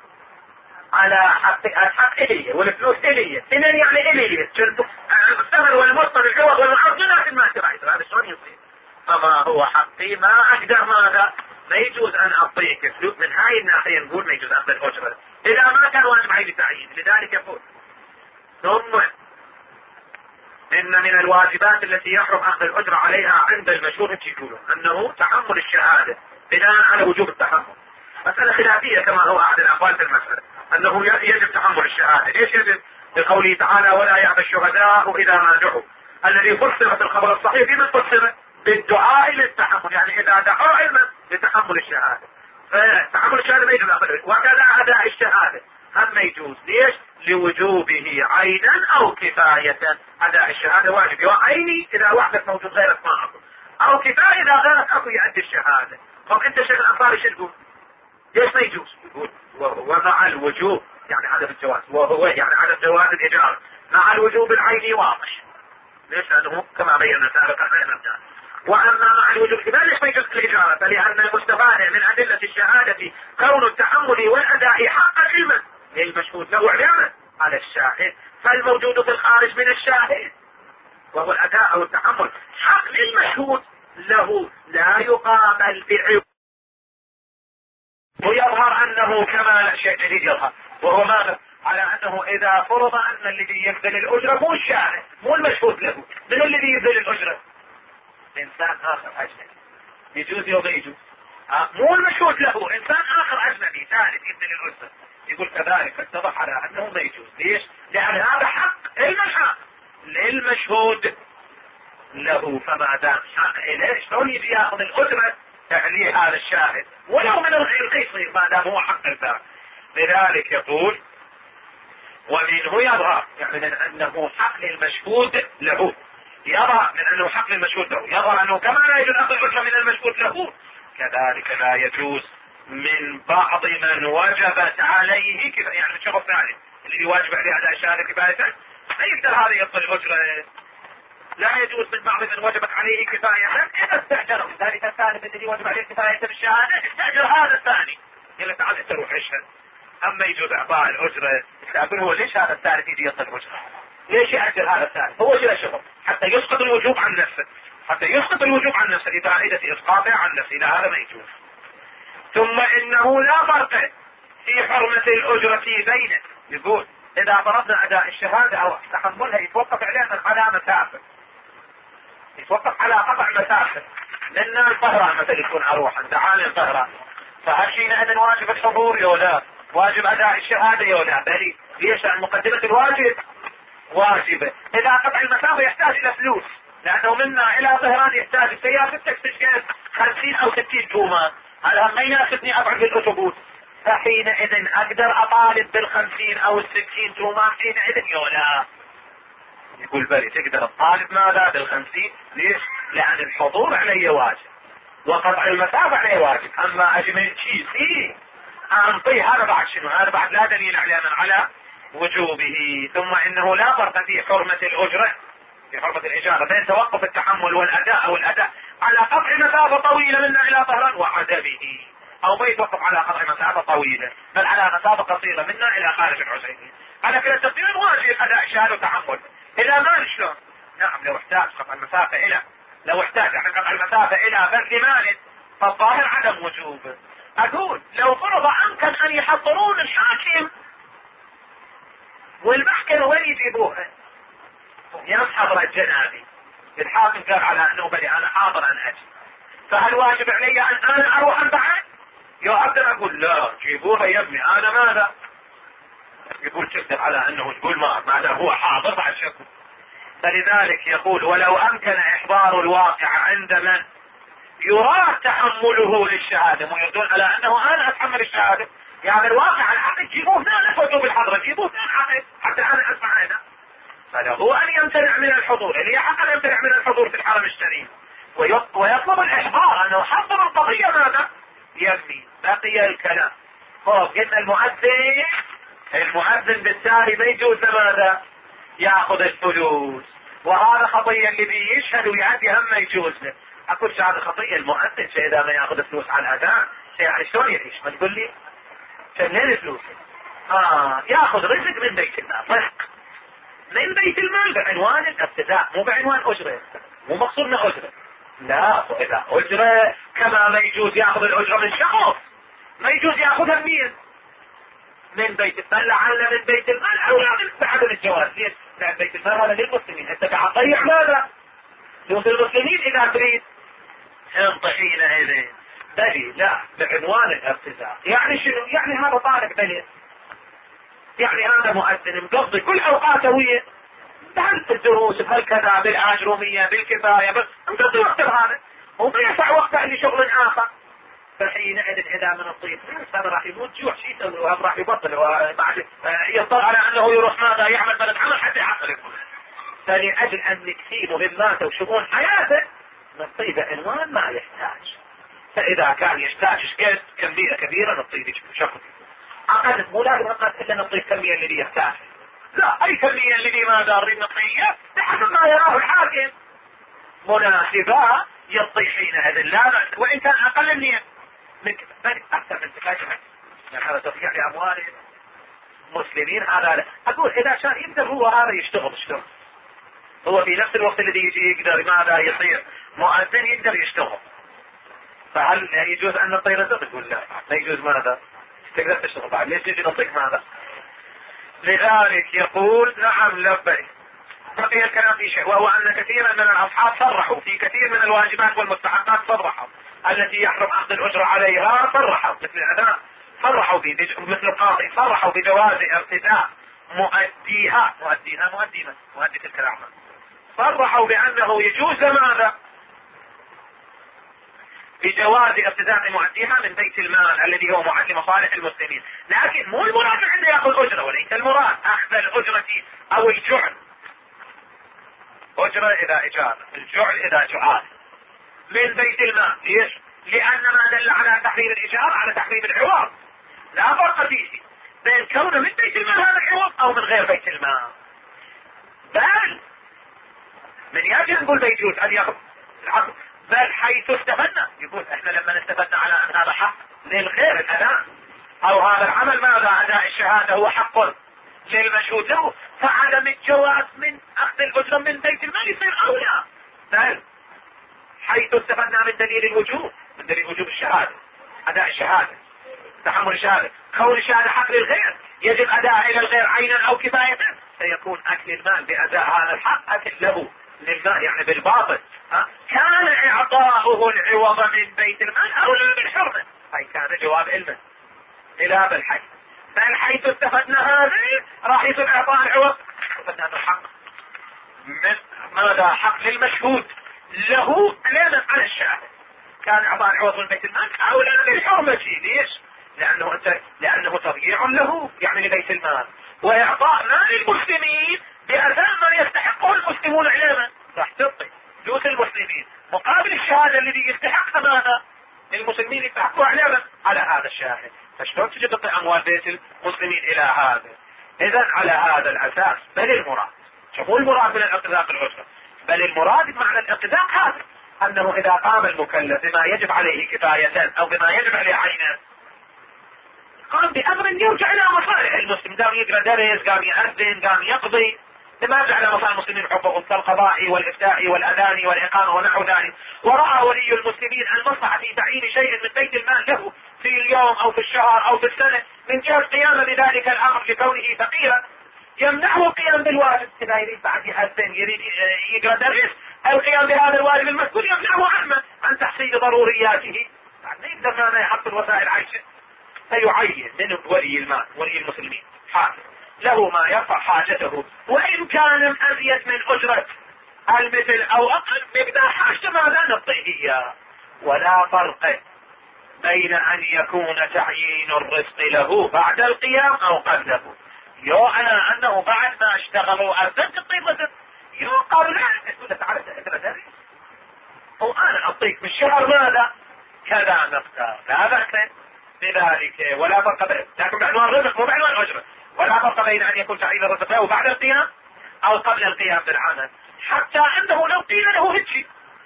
على حق الحق إليه والفلوس إليه. إذن يعني إليه الثمن والمصدر العوض والعرض لكن ما تريد هذا شلون يصير؟ فما هو حقي ما أقدر ماذا؟ ما يجوز أن أعطيك فلوس. من هاي الناحية نقول ما يجوز أخذ الأجرة إذا ما كان واجب عليه تعيين. لذلك يقول ثم إن من الواجبات التي يحرم أخذ الأجرة عليها عند المشهور يقولون أنه تحمل الشهادة بناء على وجوب التحمل. مسألة خلافية كما هو أحد الأقوال في المسألة أنه يجب تحمل الشهادة. ليش يجب؟ لقوله تعالى ولا يأبى الشهداء إذا ما دعوا، الذي فسر في الخبر الصحيح بمن فسر بالدعاء للتحمل، يعني إذا دعوا علما لتحمل الشهادة. فتعامل الشهادة ما يجوز. وكذا أداء الشهادة هم ما يجوز. ليش؟ لوجوبه عينا أو كفاية. أداء الشهادة واجب عيني إذا وحدك موجود غيرك ما أكو، أو كفاية إذا غيرك أكو يؤدي الشهادة. طب أنت شيخ الأنصاري شو تقول؟ ليش ما يجوز؟ يقول وضع الوجوب يعني عدم الجواز، وهو يعني عدم جواز الإجارة مع الوجوب العيني واضح. ليش؟ لأنه كما بينا سابقا أمامنا. وأما مع الوجوب الكفاية ليش ما يجوز الإجارة؟ فلأن المستفاد من أدلة الشهادة كون التحمل والأداء حقا علما للمشهود له علما على الشاهد، فالموجود في الخارج من الشاهد وهو الأداء أو التحمل حق للمشهود له لا يقابل بعوض. ويظهر أنه كما شيء جديد يظهر، وهو ماذا؟ على أنه إذا فرض أن الذي يبذل الأجرة مو الشاهد مو المشهود له، من الذي يبذل الأجرة؟ إنسان آخر أجنبي. يجوز يوم يجوز آه. مو المشهود له، إنسان آخر أجنبي ثالث يبذل الأجرة. يقول كذلك اتضح على أنه ما يجوز. ليش؟ لأن هذا حق المشهود للمشهود له، فما دام حق إليه شلون يجي ياخذ الأجرة تعليه هذا الشاهد ولو من القيصر ما دام هو حق الباب. لذلك يقول ومنه يظهر يعني من أنه حق للمشهود له، يظهر من أنه حق للمشهود له، يظهر أنه كما لا يجوز أخذ الأجرة من المشهود له كذلك لا يجوز من بعض من وجبت عليه كفاية. يعني الشخص الثاني اللي واجب عليه أداء الشهادة كفاية ما يقدر هذا يطلب الأجرة. لا يجوز من بعض من وجبت عليه كفاية إذا استأجره ذلك الثالث الذي وجب عليه كفاية بالشهادة استأجر هذا الثاني يقول تعال انت روح اشهد. أما يجوز إعطاء الأجرة أقول هو ليش هذا الثالث يجي يطلب الأجرة؟ ليش يأجر هذا الثالث؟ هو شيء شغل حتى يسقط الوجوب عن نفسه، حتى يسقط الوجوب عن نفسه لفائدة إسقاطه عن نفسه. لا هذا ما يجوز. ثم إنه لا فرق في حرمة الأجرة بينه. يقول إذا فرضنا أداء الشهادة أو تحملها يتوقف علينا على مسافة، يتوقف على قطع مسافة. لأن الطهران مثل يكون أروحا تعالى الطهران، فهل حينئذ واجب الحضور يو لا؟ واجب أداء الشهادة يو لا؟ بلي. ليش؟ لأن مقدمة الواجب واجبة. إذا قطع المسافة يحتاج إلى فلوس، لأنه منا إلى طهران يحتاج سيارة تكسر خمسين أو ستين تومان، هذا ما يناسبني أبعد بالأتوبوس، فحينئذ أقدر أطالب بالخمسين أو الستين تومان حينئذ يو لا؟ يقول بلي تقدر الطالب ماذا بالخمسين. ليش؟ لأن الحضور عليه واجب وقطع المسافة عليه واجب. أما أجمل شيء فيه أنطيه هذا بعد شنو؟ هذا بعد لا دليل علينا على وجوبه. ثم إنه لا فرق في حرمة الأجرة في حرمة الإجارة بين توقف التحمل والأداء أو الأداء على قطع مسافة طويلة منا إلى طهران وعدمه، أو ما يتوقف على قطع مسافة طويلة بل على مسافة قصيرة منا إلى خارج العزيمين. على كلا التقدير واجب أداء الشهادة وتحمل. إلى ما شلون؟ نعم لو احتاج قطع المسافة إلى لو احتاج عن قطع المسافة إلى بذل مال فالظاهر عدم وجوبه. أقول لو فرض أمكن أن يحضرون الحاكم والمحكمة وين يجيبوها؟ يوم حضر الجنابي الحاكم قال على أنه بلي أنا حاضر أن أجي، فهل واجب علي أن أنا أروح أن بعد؟ يا أقدر أقول لا جيبوها يا ابني أنا ماذا؟ يقول تقدر على أنه تقول ما ماذا هو حاضر بعد شكو. فلذلك يقول ولو أمكن إحضار الواقع عند من يراد تحمله للشهادة، مو يردون على أنه أنا أتحمل الشهادة، يعني الواقع العقد جيبوه هنا لا تفوتوا بالحضرة جيبوه هنا العقد حتى أنا أسمع هنا، فله أن يمتنع من الحضور اللي حق أن يمتنع من الحضور في الحرم الشريف ويطلب الإحضار أنه حضر القضية ماذا؟ يبني بقي الكلام. خلاص قلنا المؤذن المؤذن بالتالي ما يجوز ماذا؟ يأخذ الفلوس، وهذا خطية اللي يشهد ويعدي هم ما يجوز له. أقول هذا خطية المؤذن شيء إذا ما يأخذ فلوس على الأذان شيء يعني شلون يعيش؟ ما تقول لي منين الفلوس؟ آه يأخذ رزق من بيت المال، رزق من بيت المال بعنوان الابتداء مو بعنوان أجرة، مو مقصودنا أجرة. لا إذا أجرة كما ما يجوز يأخذ الأجرة من شخص ما يجوز يأخذها منين؟ من بيت المال. لعل من بيت المال أولى من بعد الجواز. ليش؟ لأن بيت المال هذا للمسلمين، أنت قاعد تضيع ماذا؟ فلوس المسلمين إذا تريد انت حينئذ بلي لا بعنوان الابتداء. يعني شنو؟ يعني هذا طالب بلي، يعني هذا مؤذن مقضي كل أوقاته ويا بهل الدروس بهالكذا بالآجرومية بالكفاية بس مقضي وقت هذا وما يسع وقته لشغل آخر. فحينئذ اذا من الطيب هذا راح يموت جوع، شو يسوي؟ وهم راح يبطل وبعد يضطر على انه يروح ماذا يعمل بلد عمل حتى يحصل. فلأجل ان نكفي مهماته وشؤون حياته نعطيه بعنوان ما يحتاج. فاذا كان يحتاج شقد كمية كبيرة نعطيه شخص اقل، مو لازم اقل الا نعطيه الكمية اللي يحتاج، لا اي كمية اللي ما دارين نعطيه بحسب ما يراه الحاكم مناسبة يعطي حينئذ لا بأس، وان كان اقل من من بل اكثر من تكاشف، يعني هذا تضييع لاموال مسلمين. هذا لا. اقول اذا كان يقدر هو هذا يشتغل اشتغل، هو في نفس الوقت الذي يجي يقدر ماذا يصير مؤذن يقدر يشتغل، فهل يجوز ان نعطي رزق؟ يقول لا لا يجوز. ماذا تقدر تشتغل بعد ليش يجي نعطيك ماذا؟ لذلك يقول نعم لبيك. بقي الكلام في شيء، وهو ان كثيرا من الاصحاب صرحوا في كثير من الواجبات والمستحقات، صرحوا التي يحرم اخذ الاجره عليها، صرحوا مثل الاداء صرحوا به، مثل القاضي صرحوا بجواز ارتداء مؤديها مؤديها مؤدينا مؤدي تلك الاعمال، صرحوا بانه يجوز ماذا؟ بجواز ارتداء مؤديها من بيت المال الذي هو معد مصالح المسلمين، لكن مو المراد عنده ياخذ اجره، وليس المراد اخذ الاجره او الجعل. اجره اذا اجاره، الجعل اذا جعال من بيت المال. ليش؟ لان ما دل على تحريم الايجار على تحريم العوض، لا فرق فيه بين كونه من بيت المال هذا العوض او من غير بيت المال. بل من يجي نقول بيجوز ان ياخذ العقد، بل حيث استفدنا يقول احنا لما استفدنا على ان هذا حق للغير الاذان، او هذا العمل ماذا اداء الشهاده هو حق للمشهود له، فعدم الجواز من اخذ الاجره من بيت المال يصير اولى. بل حيث استفدنا من دليل الوجوب، من دليل وجوب الشهاده، اداء الشهاده، تحمل الشهاده، كون الشهاده حق للغير يجب اداء الى الغير عينا او كفايه، سيكون اكل المال باداء هذا الحق اكل له للمال يعني بالباطل. ها؟ كان اعطاؤه العوض من بيت المال اولى بالحرمه، اي كان جواب علمه الى بالحي. بل حيث استفدنا هذا راح يصير اعطاء العوض، استفدنا هذا الحق من ماذا؟ حق للمشهود له علامة على الشاهد، كان اعطاء العوض من بيت المال اولى بالحرمه. ليش؟ لانه انت لانه تضييع له يعني لبيت المال، واعطاء مال المسلمين بأداء ما يستحقه المسلمون علما راح تعطي جوز المسلمين مقابل الشهاده الذي يستحقها ماذا؟ المسلمين يستحقوا علما على هذا الشاهد. فشلون تجي تعطي اموال بيت المسلمين الى هذا؟ اذا على هذا الاساس بل المراد، شوفوا المراد من الاقتداء بالعسره، بل المراد معنى الاقتداء هذا انه اذا قام المكلف بما يجب عليه كفايه او بما يجب عليه عينا، قام بامر يرجع الى مصالح المسلم، قام يقرا درس، قام يأذن، قام يقضي، لما جعل مصالح المسلمين حقوقهم كالقضاء والافتاء والاذان والاقامه ونحو ذلك، وراى ولي المسلمين المصلحه في تعيين شيء من بيت المال له في اليوم او في الشهر او في السنه من جهه قيامه بذلك الامر لكونه فقيرا، يمنعه القيام بالواجب. اذا يريد بعد يأذن، يريد يقرا درس، القيام بهذا الواجب المذكور يمنعه عنه عن تحصيل ضرورياته، بعد ما يقدر ماذا يحصل وسائل عيشه، فيعين من ولي المال ولي المسلمين حاكم له ما يرفع حاجته، وان كان ازيد من اجرة المثل او اقل مقدار حاجته ماذا نعطيه اياه. ولا فرق بين ان يكون تعيين الرزق له بعد القيام او قبله. يو انا انه بعد ما اشتغلوا ارزقت الطيب رزق، يو قبل تقول تعال تدرس وانا اعطيك بالشهر ماذا كذا مقدار، لا بأس بذلك. ولا فرق بين، لكن بعنوان الرزق مو بعنوان الاجره. ولا فرق بين ان يكون تعيين الرزق له بعد القيام او قبل القيام بالعمل، حتى انه لو قيل له هجي،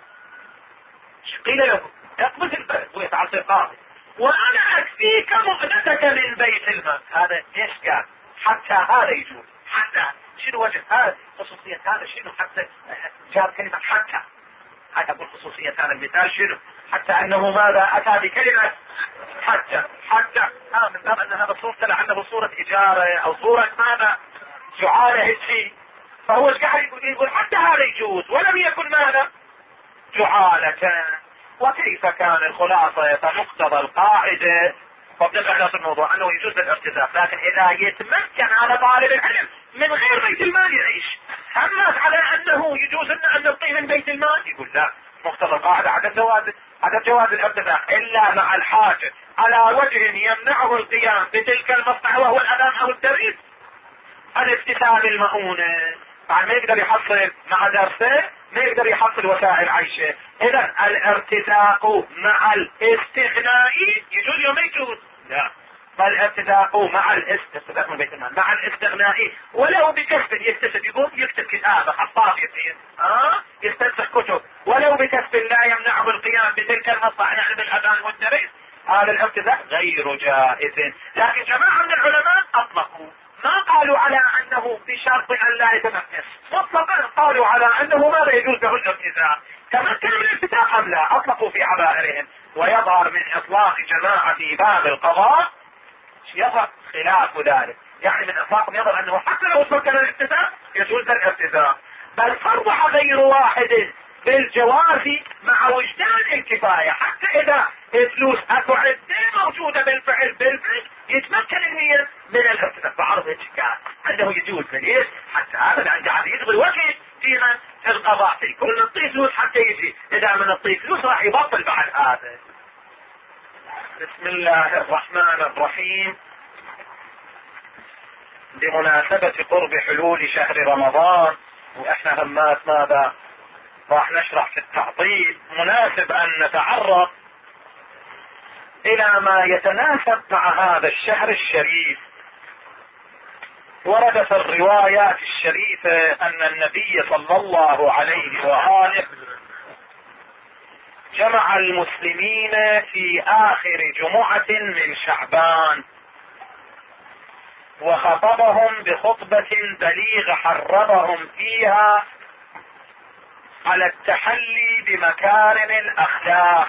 قيل له اقبض البلد ويتعصي القاضي وانا اكفيك مؤنتك من بيت المال، هذا ايش قال؟ حتى هذا يجوز. حتى شنو وجه هذا خصوصية هذا؟ شنو حتى جاب كلمة حتى؟ حتى اقول خصوصية هذا المثال شنو؟ حتى انه ماذا اتى بكلمة حتى حتى ها من باب ان هذا صورة لعله صورة اجارة او صورة ماذا جعالة هجي، فهو ايش قاعد يقول؟ يقول حتى هذا يجوز ولم يكن ماذا جعالة. وكيف كان الخلاصة مقتضى القاعدة فبدأ على الموضوع انه يجوز الارتزاق، لكن اذا يتمكن على طالب العلم من غير بيت المال يعيش، اما على انه يجوز ان نعطيه من بيت المال يقول لا، مقتضى القاعدة عدم جواز عدم جواز الارتفاع الا مع الحاجة على وجه يمنعه القيام بتلك المصلحة وهو الاذان او التريث. الاكتساب المؤونة بعد ما يقدر يحصل مع درسه ما يقدر يحصل وسائل عيشه. اذا الارتزاق مع الاستغناء يجوز يوم يجوز؟ لا، بل الارتزاق مع الاستغناء من بيت المال مع الاستغناء ولو بكسب يكتسب، يقوم يكتب كتابه حطاب يصير اه يستنسخ كتب ولو بكسب لا يمنعه القيام بتلك المصلحه يعني بالاذان والدرس، هذا الارتزاق غير جائز. لكن جماعه من العلماء اطلقوا، ما قالوا على انه بشرط ان لا يتنفس مطلقا، قالوا على انه ماذا يجوز له الارتزاق تمكن من الارتزاق ام لا، اطلقوا في عبائرهم. ويظهر من اطلاق جماعه في باب القضاء يظهر خلاف ذلك، يعني من اطلاقهم يظهر انه حتى لو تمكن الارتزاق يجوز الارتزاق، بل صرح غير واحد بالجواز مع وجدان الكفايه، حتى اذا الفلوس اكو عده موجوده بالفعل بالفعل يتمكن المير من الارتزاق. بعرض الشكاية انه يجوز ليش؟ حتى هذا عنده قاعد يشغل وقت في من في القضاء، يكون نعطيه فلوس حتى يجي، اذا من نعطيه فلوس راح يبطل بعد هذا. بسم الله الرحمن الرحيم. بمناسبة قرب حلول شهر رمضان واحنا همات ماذا راح نشرح في التعطيل، مناسب ان نتعرض الى ما يتناسب مع هذا الشهر الشريف. ورد في الروايات الشريفة ان النبي صلى الله عليه وآله جمع المسلمين في اخر جمعة من شعبان وخطبهم بخطبة بليغة حرضهم فيها على التحلي بمكارم الاخلاق.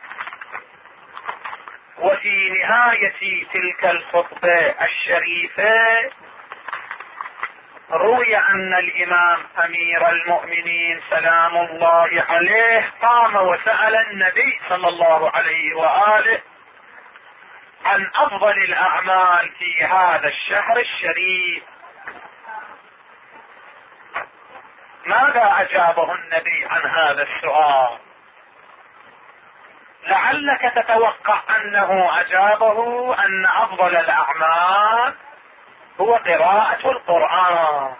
وفي نهاية تلك الخطبة الشريفة روي ان الامام امير المؤمنين سلام الله عليه قام وسأل النبي صلى الله عليه وآله عن افضل الاعمال في هذا الشهر الشريف. ماذا اجابه النبي عن هذا السؤال؟ لعلك تتوقع انه اجابه ان افضل الاعمال هو قراءة القرآن.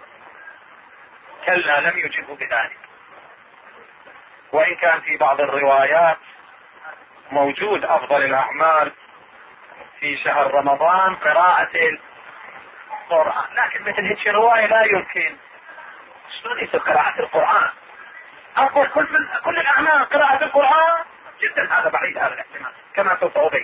كلا، لم يجبه بذلك، وان كان في بعض الروايات موجود افضل الاعمال في شهر رمضان قراءة القرآن، لكن مثل هيك رواية لا يمكن. شلون يصير قراءة القرآن؟ اقول كل من كل الاعمال قراءة القرآن؟ جدا هذا بعيد هذا الاحتمال كما سوف ابين.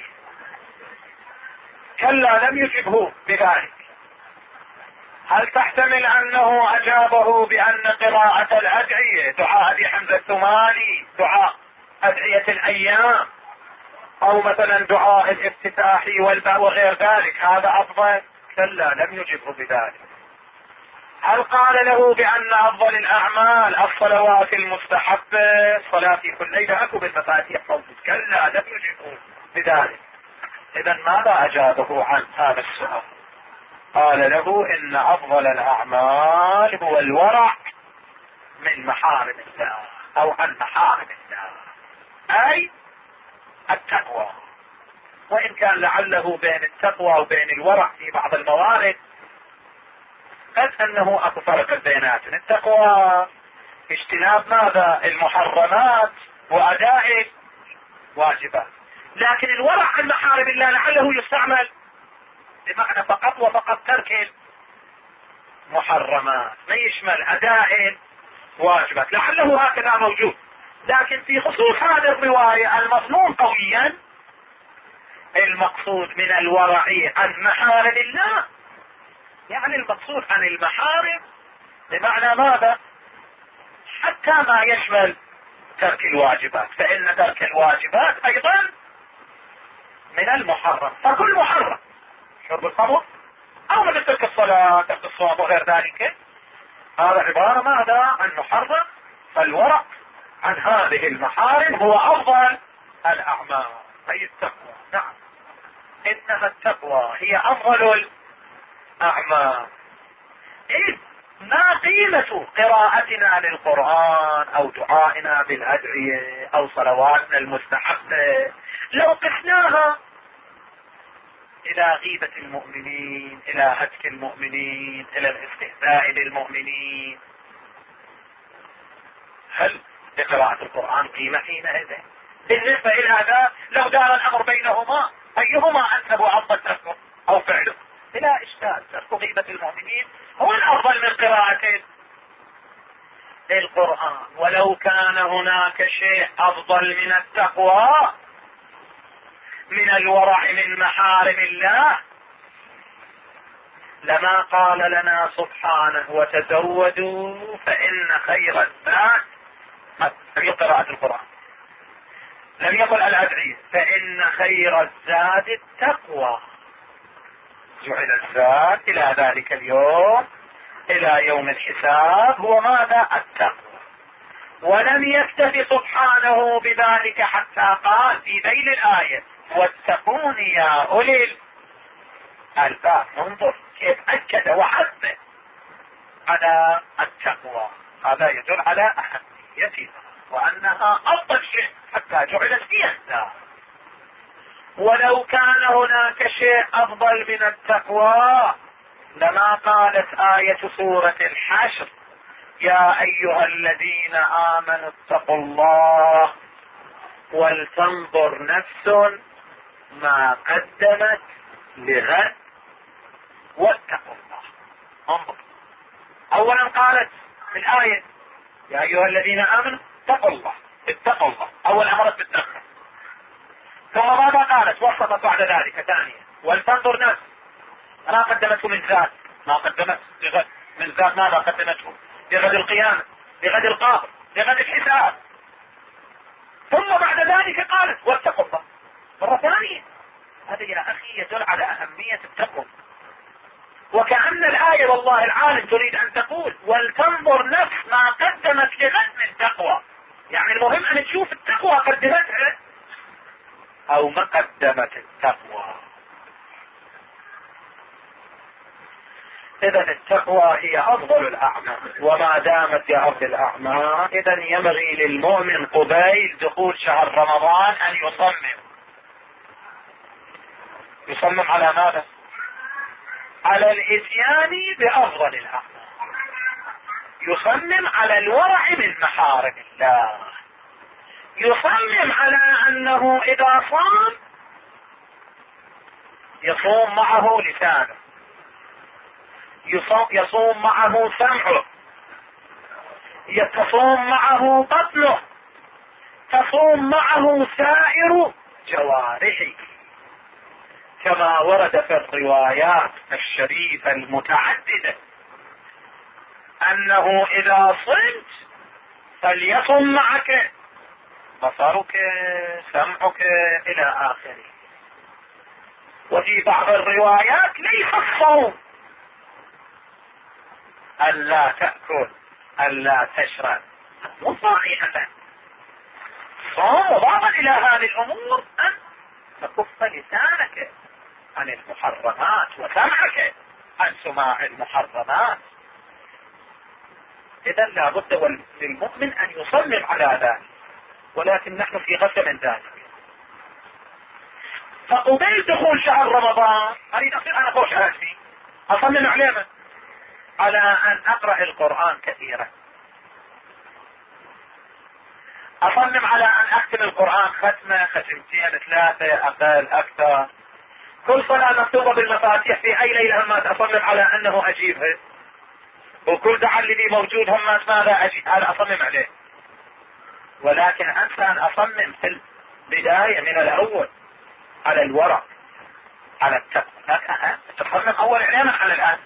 كلا، لم يجبه بذلك. هل تحتمل انه اجابه بان قراءة الادعية دعاء ابي حمزة الثمالي دعاء ادعية الايام او مثلا دعاء الافتتاح والباء وغير ذلك هذا افضل؟ كلا، لم يجبه بذلك. هل قال له بان افضل الاعمال الصلوات المستحبة صلاة في كل ليلة اكو بالمفاتيح موجود؟ كلا، لم يجبه بذلك. اذا ماذا اجابه عن هذا السؤال؟ قال له ان افضل الاعمال هو الورع من محارم الله او عن محارم الله، اي التقوى. وان كان لعله بين التقوى وبين الورع في بعض الموارد قد انه اكو فرق بيناتهم. التقوى اجتناب ماذا؟ المحرمات واداء الواجبات، لكن الورع عن محارم الله لعله يستعمل بمعنى فقط وفقط ترك المحرمات، ما يشمل اداء الواجبات، لعله هكذا موجود. لكن في خصوص هذه الرواية المظنون قويا المقصود من الورع عن محارم الله، يعني المقصود عن المحارم بمعنى ماذا؟ حتى ما يشمل ترك الواجبات، فإن ترك الواجبات أيضا من المحرم، فكل محرم شرب الخمر أو من ترك الصلاة ترك الصوم وغير ذلك هذا عبارة ماذا؟ عن محرم. فالورع عن هذه المحارم هو أفضل الأعمال، أي التقوى. نعم، إنما التقوى هي أفضل الأعمال، إذ ما قيمة قراءتنا للقرآن او دعائنا بالادعية او صلواتنا المستحبة لو قسناها الى غيبة المؤمنين، الى هتك المؤمنين، الى الاستهزاء بالمؤمنين؟ هل لقراءة القرآن قيمة حينئذ؟ بالنسبة الى هذا لو دار الامر بينهما ايهما انسب وافضل تركه او فعله؟ بلا اشكال ترك غيبة المؤمنين هو الافضل من قراءة القرآن. ولو كان هناك شيء افضل من التقوى من الورع من محارم الله لما قال لنا سبحانه وتزودوا فإن خير الزاد في قراءة القرآن. لم يقل الأدعية فإن خير الزاد التقوى. جعل الزاد إلى ذلك اليوم إلى يوم الحساب هو ماذا؟ التقوى. ولم يكتف سبحانه بذلك حتى قال في ذيل الآية واتقون يا أولي الألباب. انظر كيف أكد وحث على التقوى. هذا يدل على أهميتها وأنها أفضل شيء حتى جعلت فيها الزاد. ولو كان هناك شيء أفضل من التقوى لما قالت آية سورة الحشر يا أيها الذين آمنوا اتقوا الله ولتنظر نفس ما قدمت لغد واتقوا الله. انظر اولا قالت في الآية يا ايها الذين امنوا اتقوا الله، اتقوا الله اول امرت بالتقوى. ثم ماذا قالت؟ وصفت بعد ذلك ثانيا ولتنظر نفس ما قدمته من ذات، ما قدمت لغد من ذات ماذا قدمته لغد القيامة، لغد القبر، لغد الحساب. ثم بعد ذلك قالت واتقوا الله مرة ثانية. هذا يا اخي يدل على اهمية التقوى. وكأن الآية والله العالم تريد ان تقول ولتنظر نفس ما قدمت لغد من تقوى، يعني المهم ان تشوف التقوى قدمتها او ما قدمت التقوى. اذا التقوى هي افضل الاعمال، وما دامت يا افضل الاعمال اذا ينبغي للمؤمن قبيل دخول شهر رمضان ان يصمم. يصمم على ماذا؟ على الاتيان بافضل الاعمال، يصمم على الورع من محارم الله، يصمم على انه اذا صام يصوم معه لسانه، يصوم معه سمعه، يتصوم معه بطنه، تصوم معه سائر جوارحه، كما ورد في الروايات الشريفة المتعددة انه اذا صمت فليصم معك بصرك سمعك الى اخره. وفي بعض الروايات ليس الصوم ألا تأكل ألا تشرب مو صحيحة. صوم مضافا إلى هذه الأمور أن تكف لسانك عن المحرمات وسمعك عن سماع المحرمات. إذا لا بد للمؤمن أن يصمم على ذلك، ولكن نحن في غفلة من ذلك. فقبل دخول شهر رمضان أريد أصير أنا خوش أهلي أصمم عليه على ان اقرأ القرآن كثيرا، اصمم على ان اختم القرآن ختمة ختمتين ثلاثة اقل اكثر. كل صلاة مكتوبة بالمفاتيح في اي ليلة همات اصمم على انه اجيبها، وكل دعاء الذي موجود همات ماذا اجيب، هذا اصمم عليه. ولكن انسى ان اصمم في البداية من الاول على الورع على التقوى. تصمم اول علما على الان.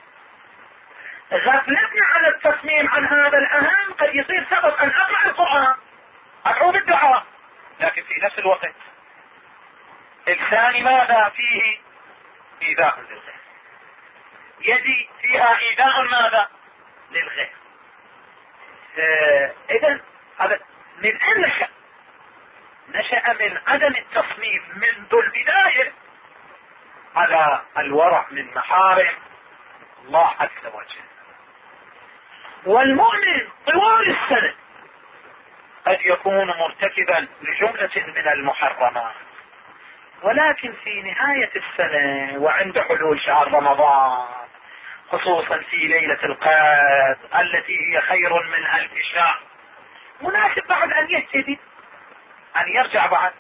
غفلتنا على التصميم عن هذا الاهم قد يصير سبب ان اقرأ القرآن ادعو بالدعاء، لكن في نفس الوقت لساني ماذا فيه ايذاء للغير، يدي فيها ايذاء ماذا للغير. اه اذا هذا من ان نشأ نشأ من عدم التصميم منذ البداية على الورع من محارم الله عز وجل. والمؤمن طوال السنة قد يكون مرتكبا لجملة من المحرمات، ولكن في نهاية السنة وعند حلول شهر رمضان، خصوصا في ليلة القدر التي هي خير من ألف شهر، مناسب بعد أن يهتدي، أن يرجع بعد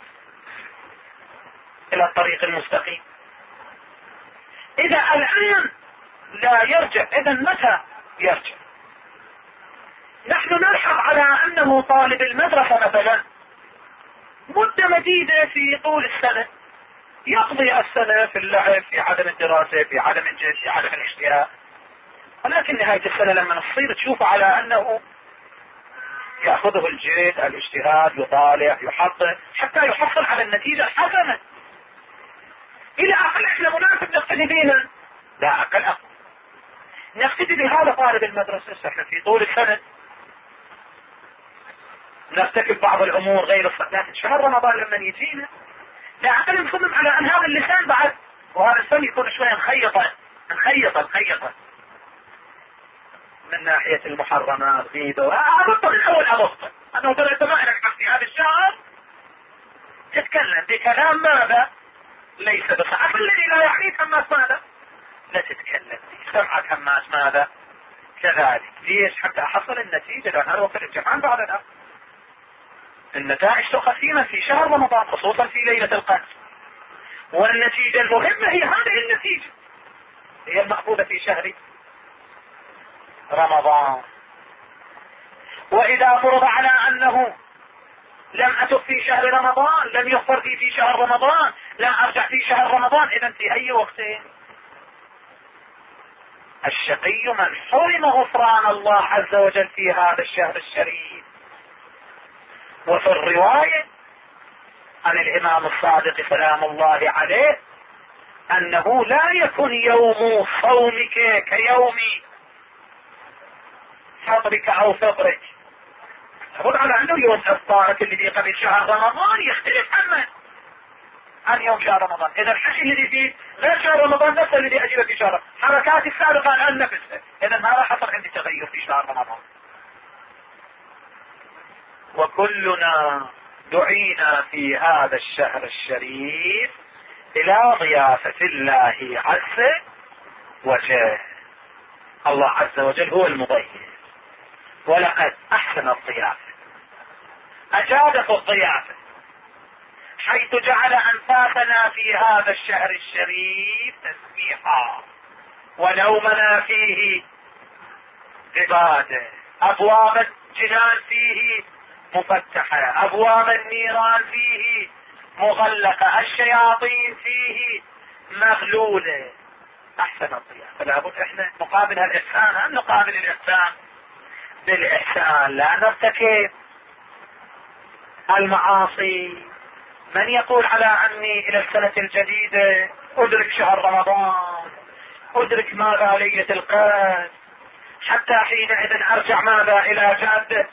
إلى الطريق المستقيم. إذا الآن لا يرجع، إذا متى يرجع؟ نحن نلحظ على أنه طالب المدرسة مثلا مدة مديدة في طول السنة، يقضي السنة في اللعب، في عدم الدراسة، في عدم الجد، في عدم الاجتهاد، ولكن نهاية السنة لما تصير تشوف على أنه يأخذه الجد، الاجتهاد، يطالع، يحضر حتى يحصل على النتيجة الحسنة. إلى أقل إحنا مناسب نقتدي بينا، لا أقل أقل نقتدي بهذا طالب المدرسة. احنا في طول السنة نرتكب بعض الأمور غير الصلاة، شهر رمضان لما يجينا لا أقل نصمم على أن هذا اللسان بعد وهذا الفم يكون شوية مخيطة مخيطة مخيطة من ناحية المحرمات، غيبة، أبطل من أول أبطل أنه ترى أنت ما لك في هذا الشهر تتكلم بكلام ماذا ليس بصحة، الذي لا يعنيك هماس ماذا لا تتكلم به، سمعك هماس ماذا كذلك. ليش؟ حتى أحصل النتيجة، لأن هذا وقت الامتحان بعد الآن. النتائج خفيفة في شهر رمضان خصوصا في ليلة القدر، والنتيجة المهمة هي هذه النتيجة، هي المأخوذة في شهر رمضان. وإذا فرض على أنه لم أتب في شهر رمضان، لم يغفر لي في شهر رمضان، لم أرجع في شهر رمضان، إذا في أي وقتين؟ الشقي من حرم غفران الله عز وجل في هذا الشهر الشريف. وفي الرواية عن الإمام الصادق سلام الله عليه أنه لا يكن يوم صومك كيوم فطرك أو فطرك، يقول على أنه يوم إفطارك الذي قبل شهر رمضان يختلف عنه عن يوم شهر رمضان. إذا الحج الذي فيه غير شهر رمضان نفسه الذي أجب في شهر، حركات السابقة الآن نفسها، إذا ماذا حصل عندي تغير في شهر رمضان؟ وكلنا دعينا في هذا الشهر الشريف إلى ضيافة الله عز وجل. الله عز وجل هو المضيف، ولقد أحسن الضيافة، أجاد في الضيافة، حيث جعل أنفاسنا في هذا الشهر الشريف تسبيحا، ونومنا فيه عبادة، أبواب الجنان فيه مفتحة، أبواب النيران فيه مغلقة، الشياطين فيه مغلولة. أحسن الضيافة. فلا بد إحنا مقابل الإحسان أن نقابل الإحسان بالإحسان، لا نرتكب المعاصي. من يقول على أني إلى السنة الجديدة أدرك شهر رمضان، أدرك ماذا ليلة القدر، حتى حينئذ أرجع ماذا إلى جادة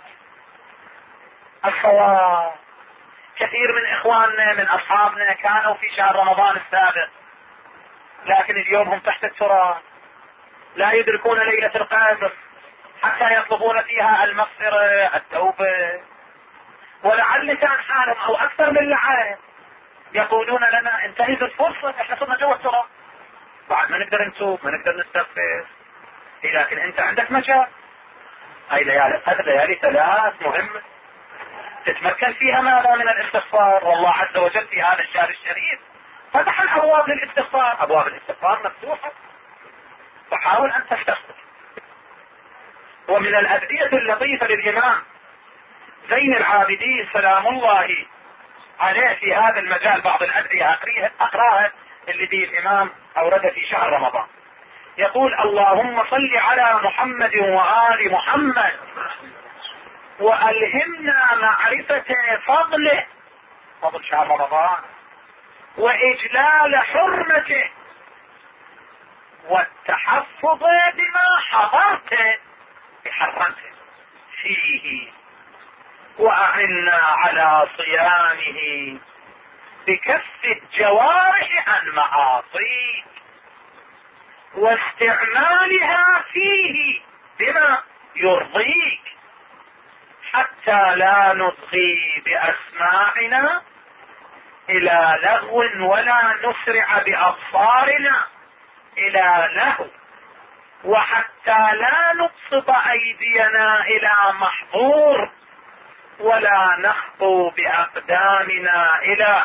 الصواب. كثير من إخواننا من أصحابنا كانوا في شهر رمضان السابق، لكن اليوم هم تحت التراب، لا يدركون ليلة القدر حتى يطلبون فيها المغفرة التوبة، ولعل كان حالهم أو أكثر من لعل يقولون لنا انتهز الفرصة، احنا صرنا جوا التراب بعد ما نقدر نتوب، ما نقدر نستغفر. لكن انت عندك مجال، هاي ليالي القدر ليالي ثلاث مهمة تتمكن فيها ماذا من الاستغفار، والله عز وجل في هذا الشهر الشريف فتح الابواب للاستغفار، ابواب الاستغفار مفتوحة، فحاول ان تستغفر. ومن الادعية اللطيفة للامام زين العابدين سلام الله عليه في هذا المجال بعض الادعية اقراها اللي به الامام اورد في شهر رمضان، يقول اللهم صل على محمد وآل محمد وألهمنا معرفة فضله، فضل شهر رمضان، وإجلال حرمته، والتحفظ بما حضرته بحرمته فيه، وأعنا على صيامه بكف الجوارح عن معاصيك، واستعمالها فيه بما يرضيك، حتى لا نصغي بأسماعنا إلى لغو ولا نسرع بأبصارنا إلى لهو، وحتى لا نبسط أيدينا إلى محظور ولا نخطو بأقدامنا إلى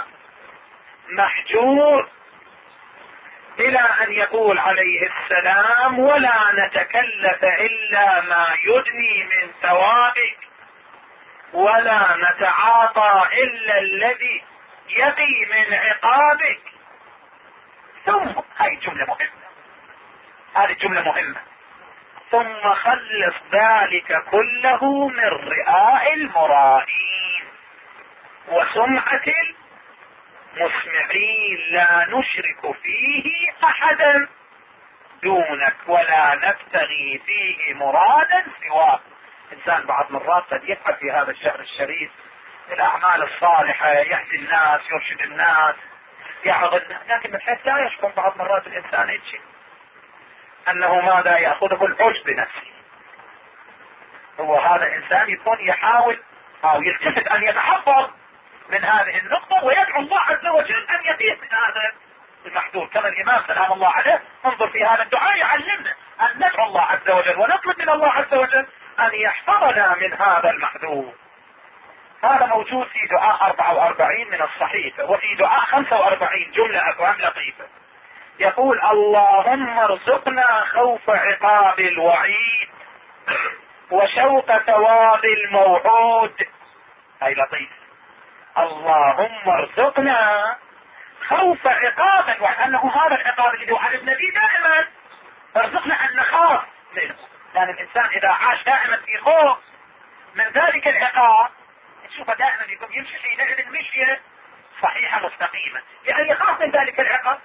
محجور، إلى أن يقول عليه السلام: ولا نتكلف إلا ما يدني من ثوابك، ولا نتعاطى إلا الذي يقي من عقابك. ثم هاي جملة مهمة، هذه جملة مهمة: ثم خلص ذلك كله من رئاء المرائين وسمعة المسمعين، لا نشرك فيه أحدا دونك ولا نبتغي فيه مرادا سواك. إنسان بعض مرات قد يفعل في هذا الشهر الشريف الأعمال الصالحة، يهدي الناس، يرشد الناس، يعظ الناس، لكن من حيث لا يشكر بعض مرات الإنسان يجي أنه ماذا يأخذه العجب بنفسه. هو هذا إنسان يكون يحاول أو يلتفت أن يتحفظ من هذه النقطة ويدعو الله عز وجل أن يقيه من هذا المحذور، كما الإمام سلام الله عليه انظر في هذا الدعاء يعلمنا أن ندعو الله عز وجل ونطلب من الله عز وجل أن يحفظنا من هذا المحذور. هذا موجود في دعاء أربعة وأربعين من الصحيفة، وفي دعاء خمسة وأربعين جملة أفهام لطيفة يقول: اللهم ارزقنا خوف عقاب الوعيد وشوق ثواب الموعود. هاي لطيف: اللهم ارزقنا خوف عقاب، وأنه هذا العقاب اللي وعدنا به دائما، ارزقنا أن نخاف منه، لأن الإنسان إذا عاش دائما في خوف من ذلك العقاب تشوفه دائما يكون يمشي حينئذ مشية صحيحة مستقيمة، يعني يخاف من ذلك العقاب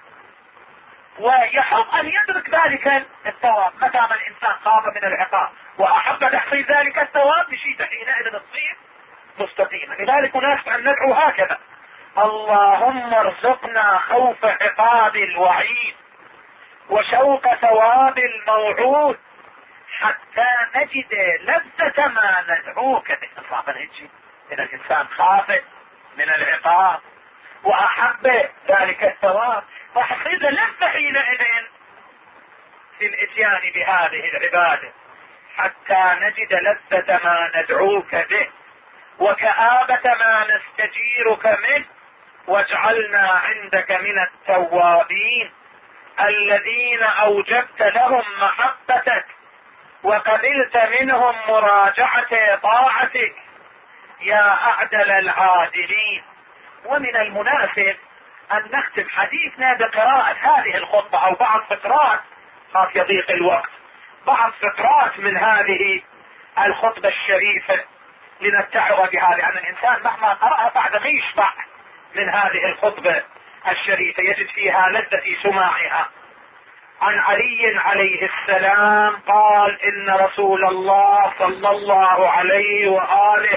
ويحب أن يدرك ذلك الثواب. متى ما الإنسان خاف من العقاب وأحب تحصيل ذلك الثواب مشيت حينئذ تصير مستقيمة. لذلك مناسب أن ندعو هكذا: اللهم ارزقنا خوف عقاب الوعيد وشوق ثواب الموعود حتى نجد لذة ما ندعوك به. اطلاقا هيجي إذا الإنسان خاف من العقاب وأحب ذلك الثواب راح يصير لذة حينئذ في الاتيان بهذه العبادة، حتى نجد لذة ما ندعوك به وكآبة ما نستجيرك منه، واجعلنا عندك من التوابين الذين أوجبت لهم محبتك وقبلت منهم مراجعة طاعتك يا أعدل العادلين. ومن المناسب أن نختم حديثنا بقراءة هذه الخطبة أو بعض فقرات، خاف يضيق الوقت، بعض فقرات من هذه الخطبة الشريفة لنتعظ بها، لأن الإنسان مهما قرأها بعد ما يشبع من هذه الخطبة الشريفة يجد فيها لذة سماعها. عن علي عليه السلام قال: إن رسول الله صلى الله عليه وآله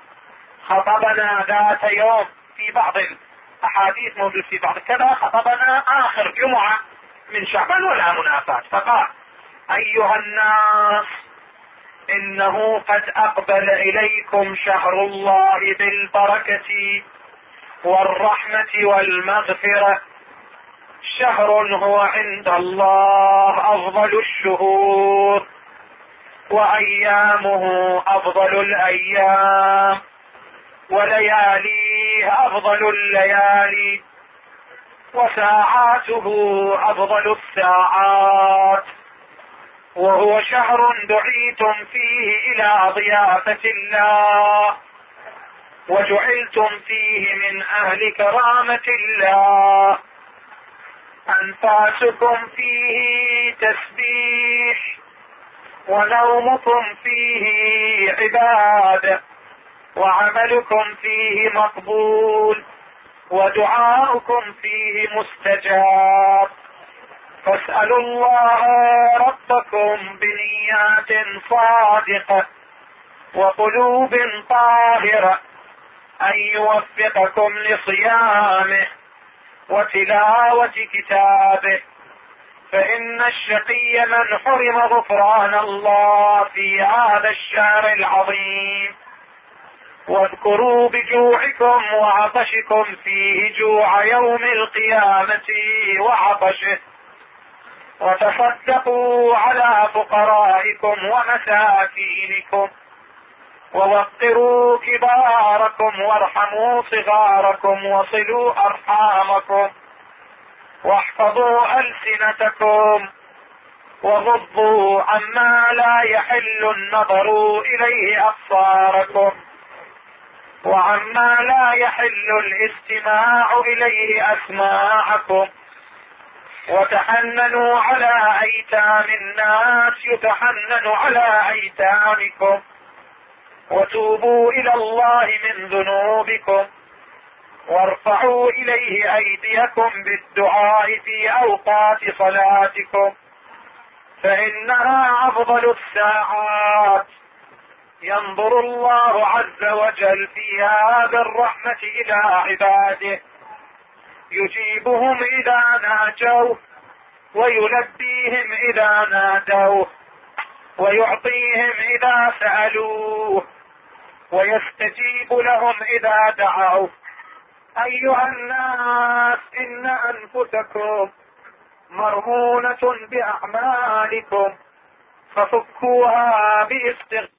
خطبنا ذات يوم، في بعض الأحاديث موجود في بعض كذا، خطبنا آخر جمعة من شعبان ولا منافات، فقال: أيها الناس، إنه قد أقبل إليكم شهر الله بالبركة والرحمة والمغفرة، شهر هو عند الله أفضل الشهور، وأيامه أفضل الأيام، ولياليه أفضل الليالي، وساعاته أفضل الساعات، وهو شهر دعيتم فيه إلى ضيافة الله، وجعلتم فيه من أهل كرامة الله، أنفاسكم فيه تسبيح، ونومكم فيه عبادة، وعملكم فيه مقبول، ودعاؤكم فيه مستجاب. فاسألوا الله ربكم بنيات صادقة وقلوب طاهرة أن يوفقكم لصيامه وتلاوة كتابه فإن الشقي من حرم غفران الله في هذا الشهر العظيم. واذكروا بجوعكم وعطشكم فيه جوع يوم القيامة وعطشه، وتصدقوا على فقرائكم ومساكينكم، ووقروا كباركم وارحموا صغاركم، وصلوا أرحامكم، واحفظوا ألسنتكم، وغضوا عما لا يحل النظر إليه أبصاركم، وعما لا يحل الاستماع إليه أسماعكم، وتحننوا على أيتام الناس يتحنن على أيتامكم، وتوبوا إلى الله من ذنوبكم، وارفعوا إليه أيديكم بالدعاء في أوقات صلاتكم، فإنها أفضل الساعات. ينظر الله عز وجل فيها بالرحمة إلى عباده، يجيبهم إذا ناجوه، ويلبيهم إذا نادوه، ويعطيهم إذا سألوه، ويستجيب لهم إذا دعوه. أيها الناس، إن أنفسكم مرهونة بأعمالكم، ففكوها باستغفار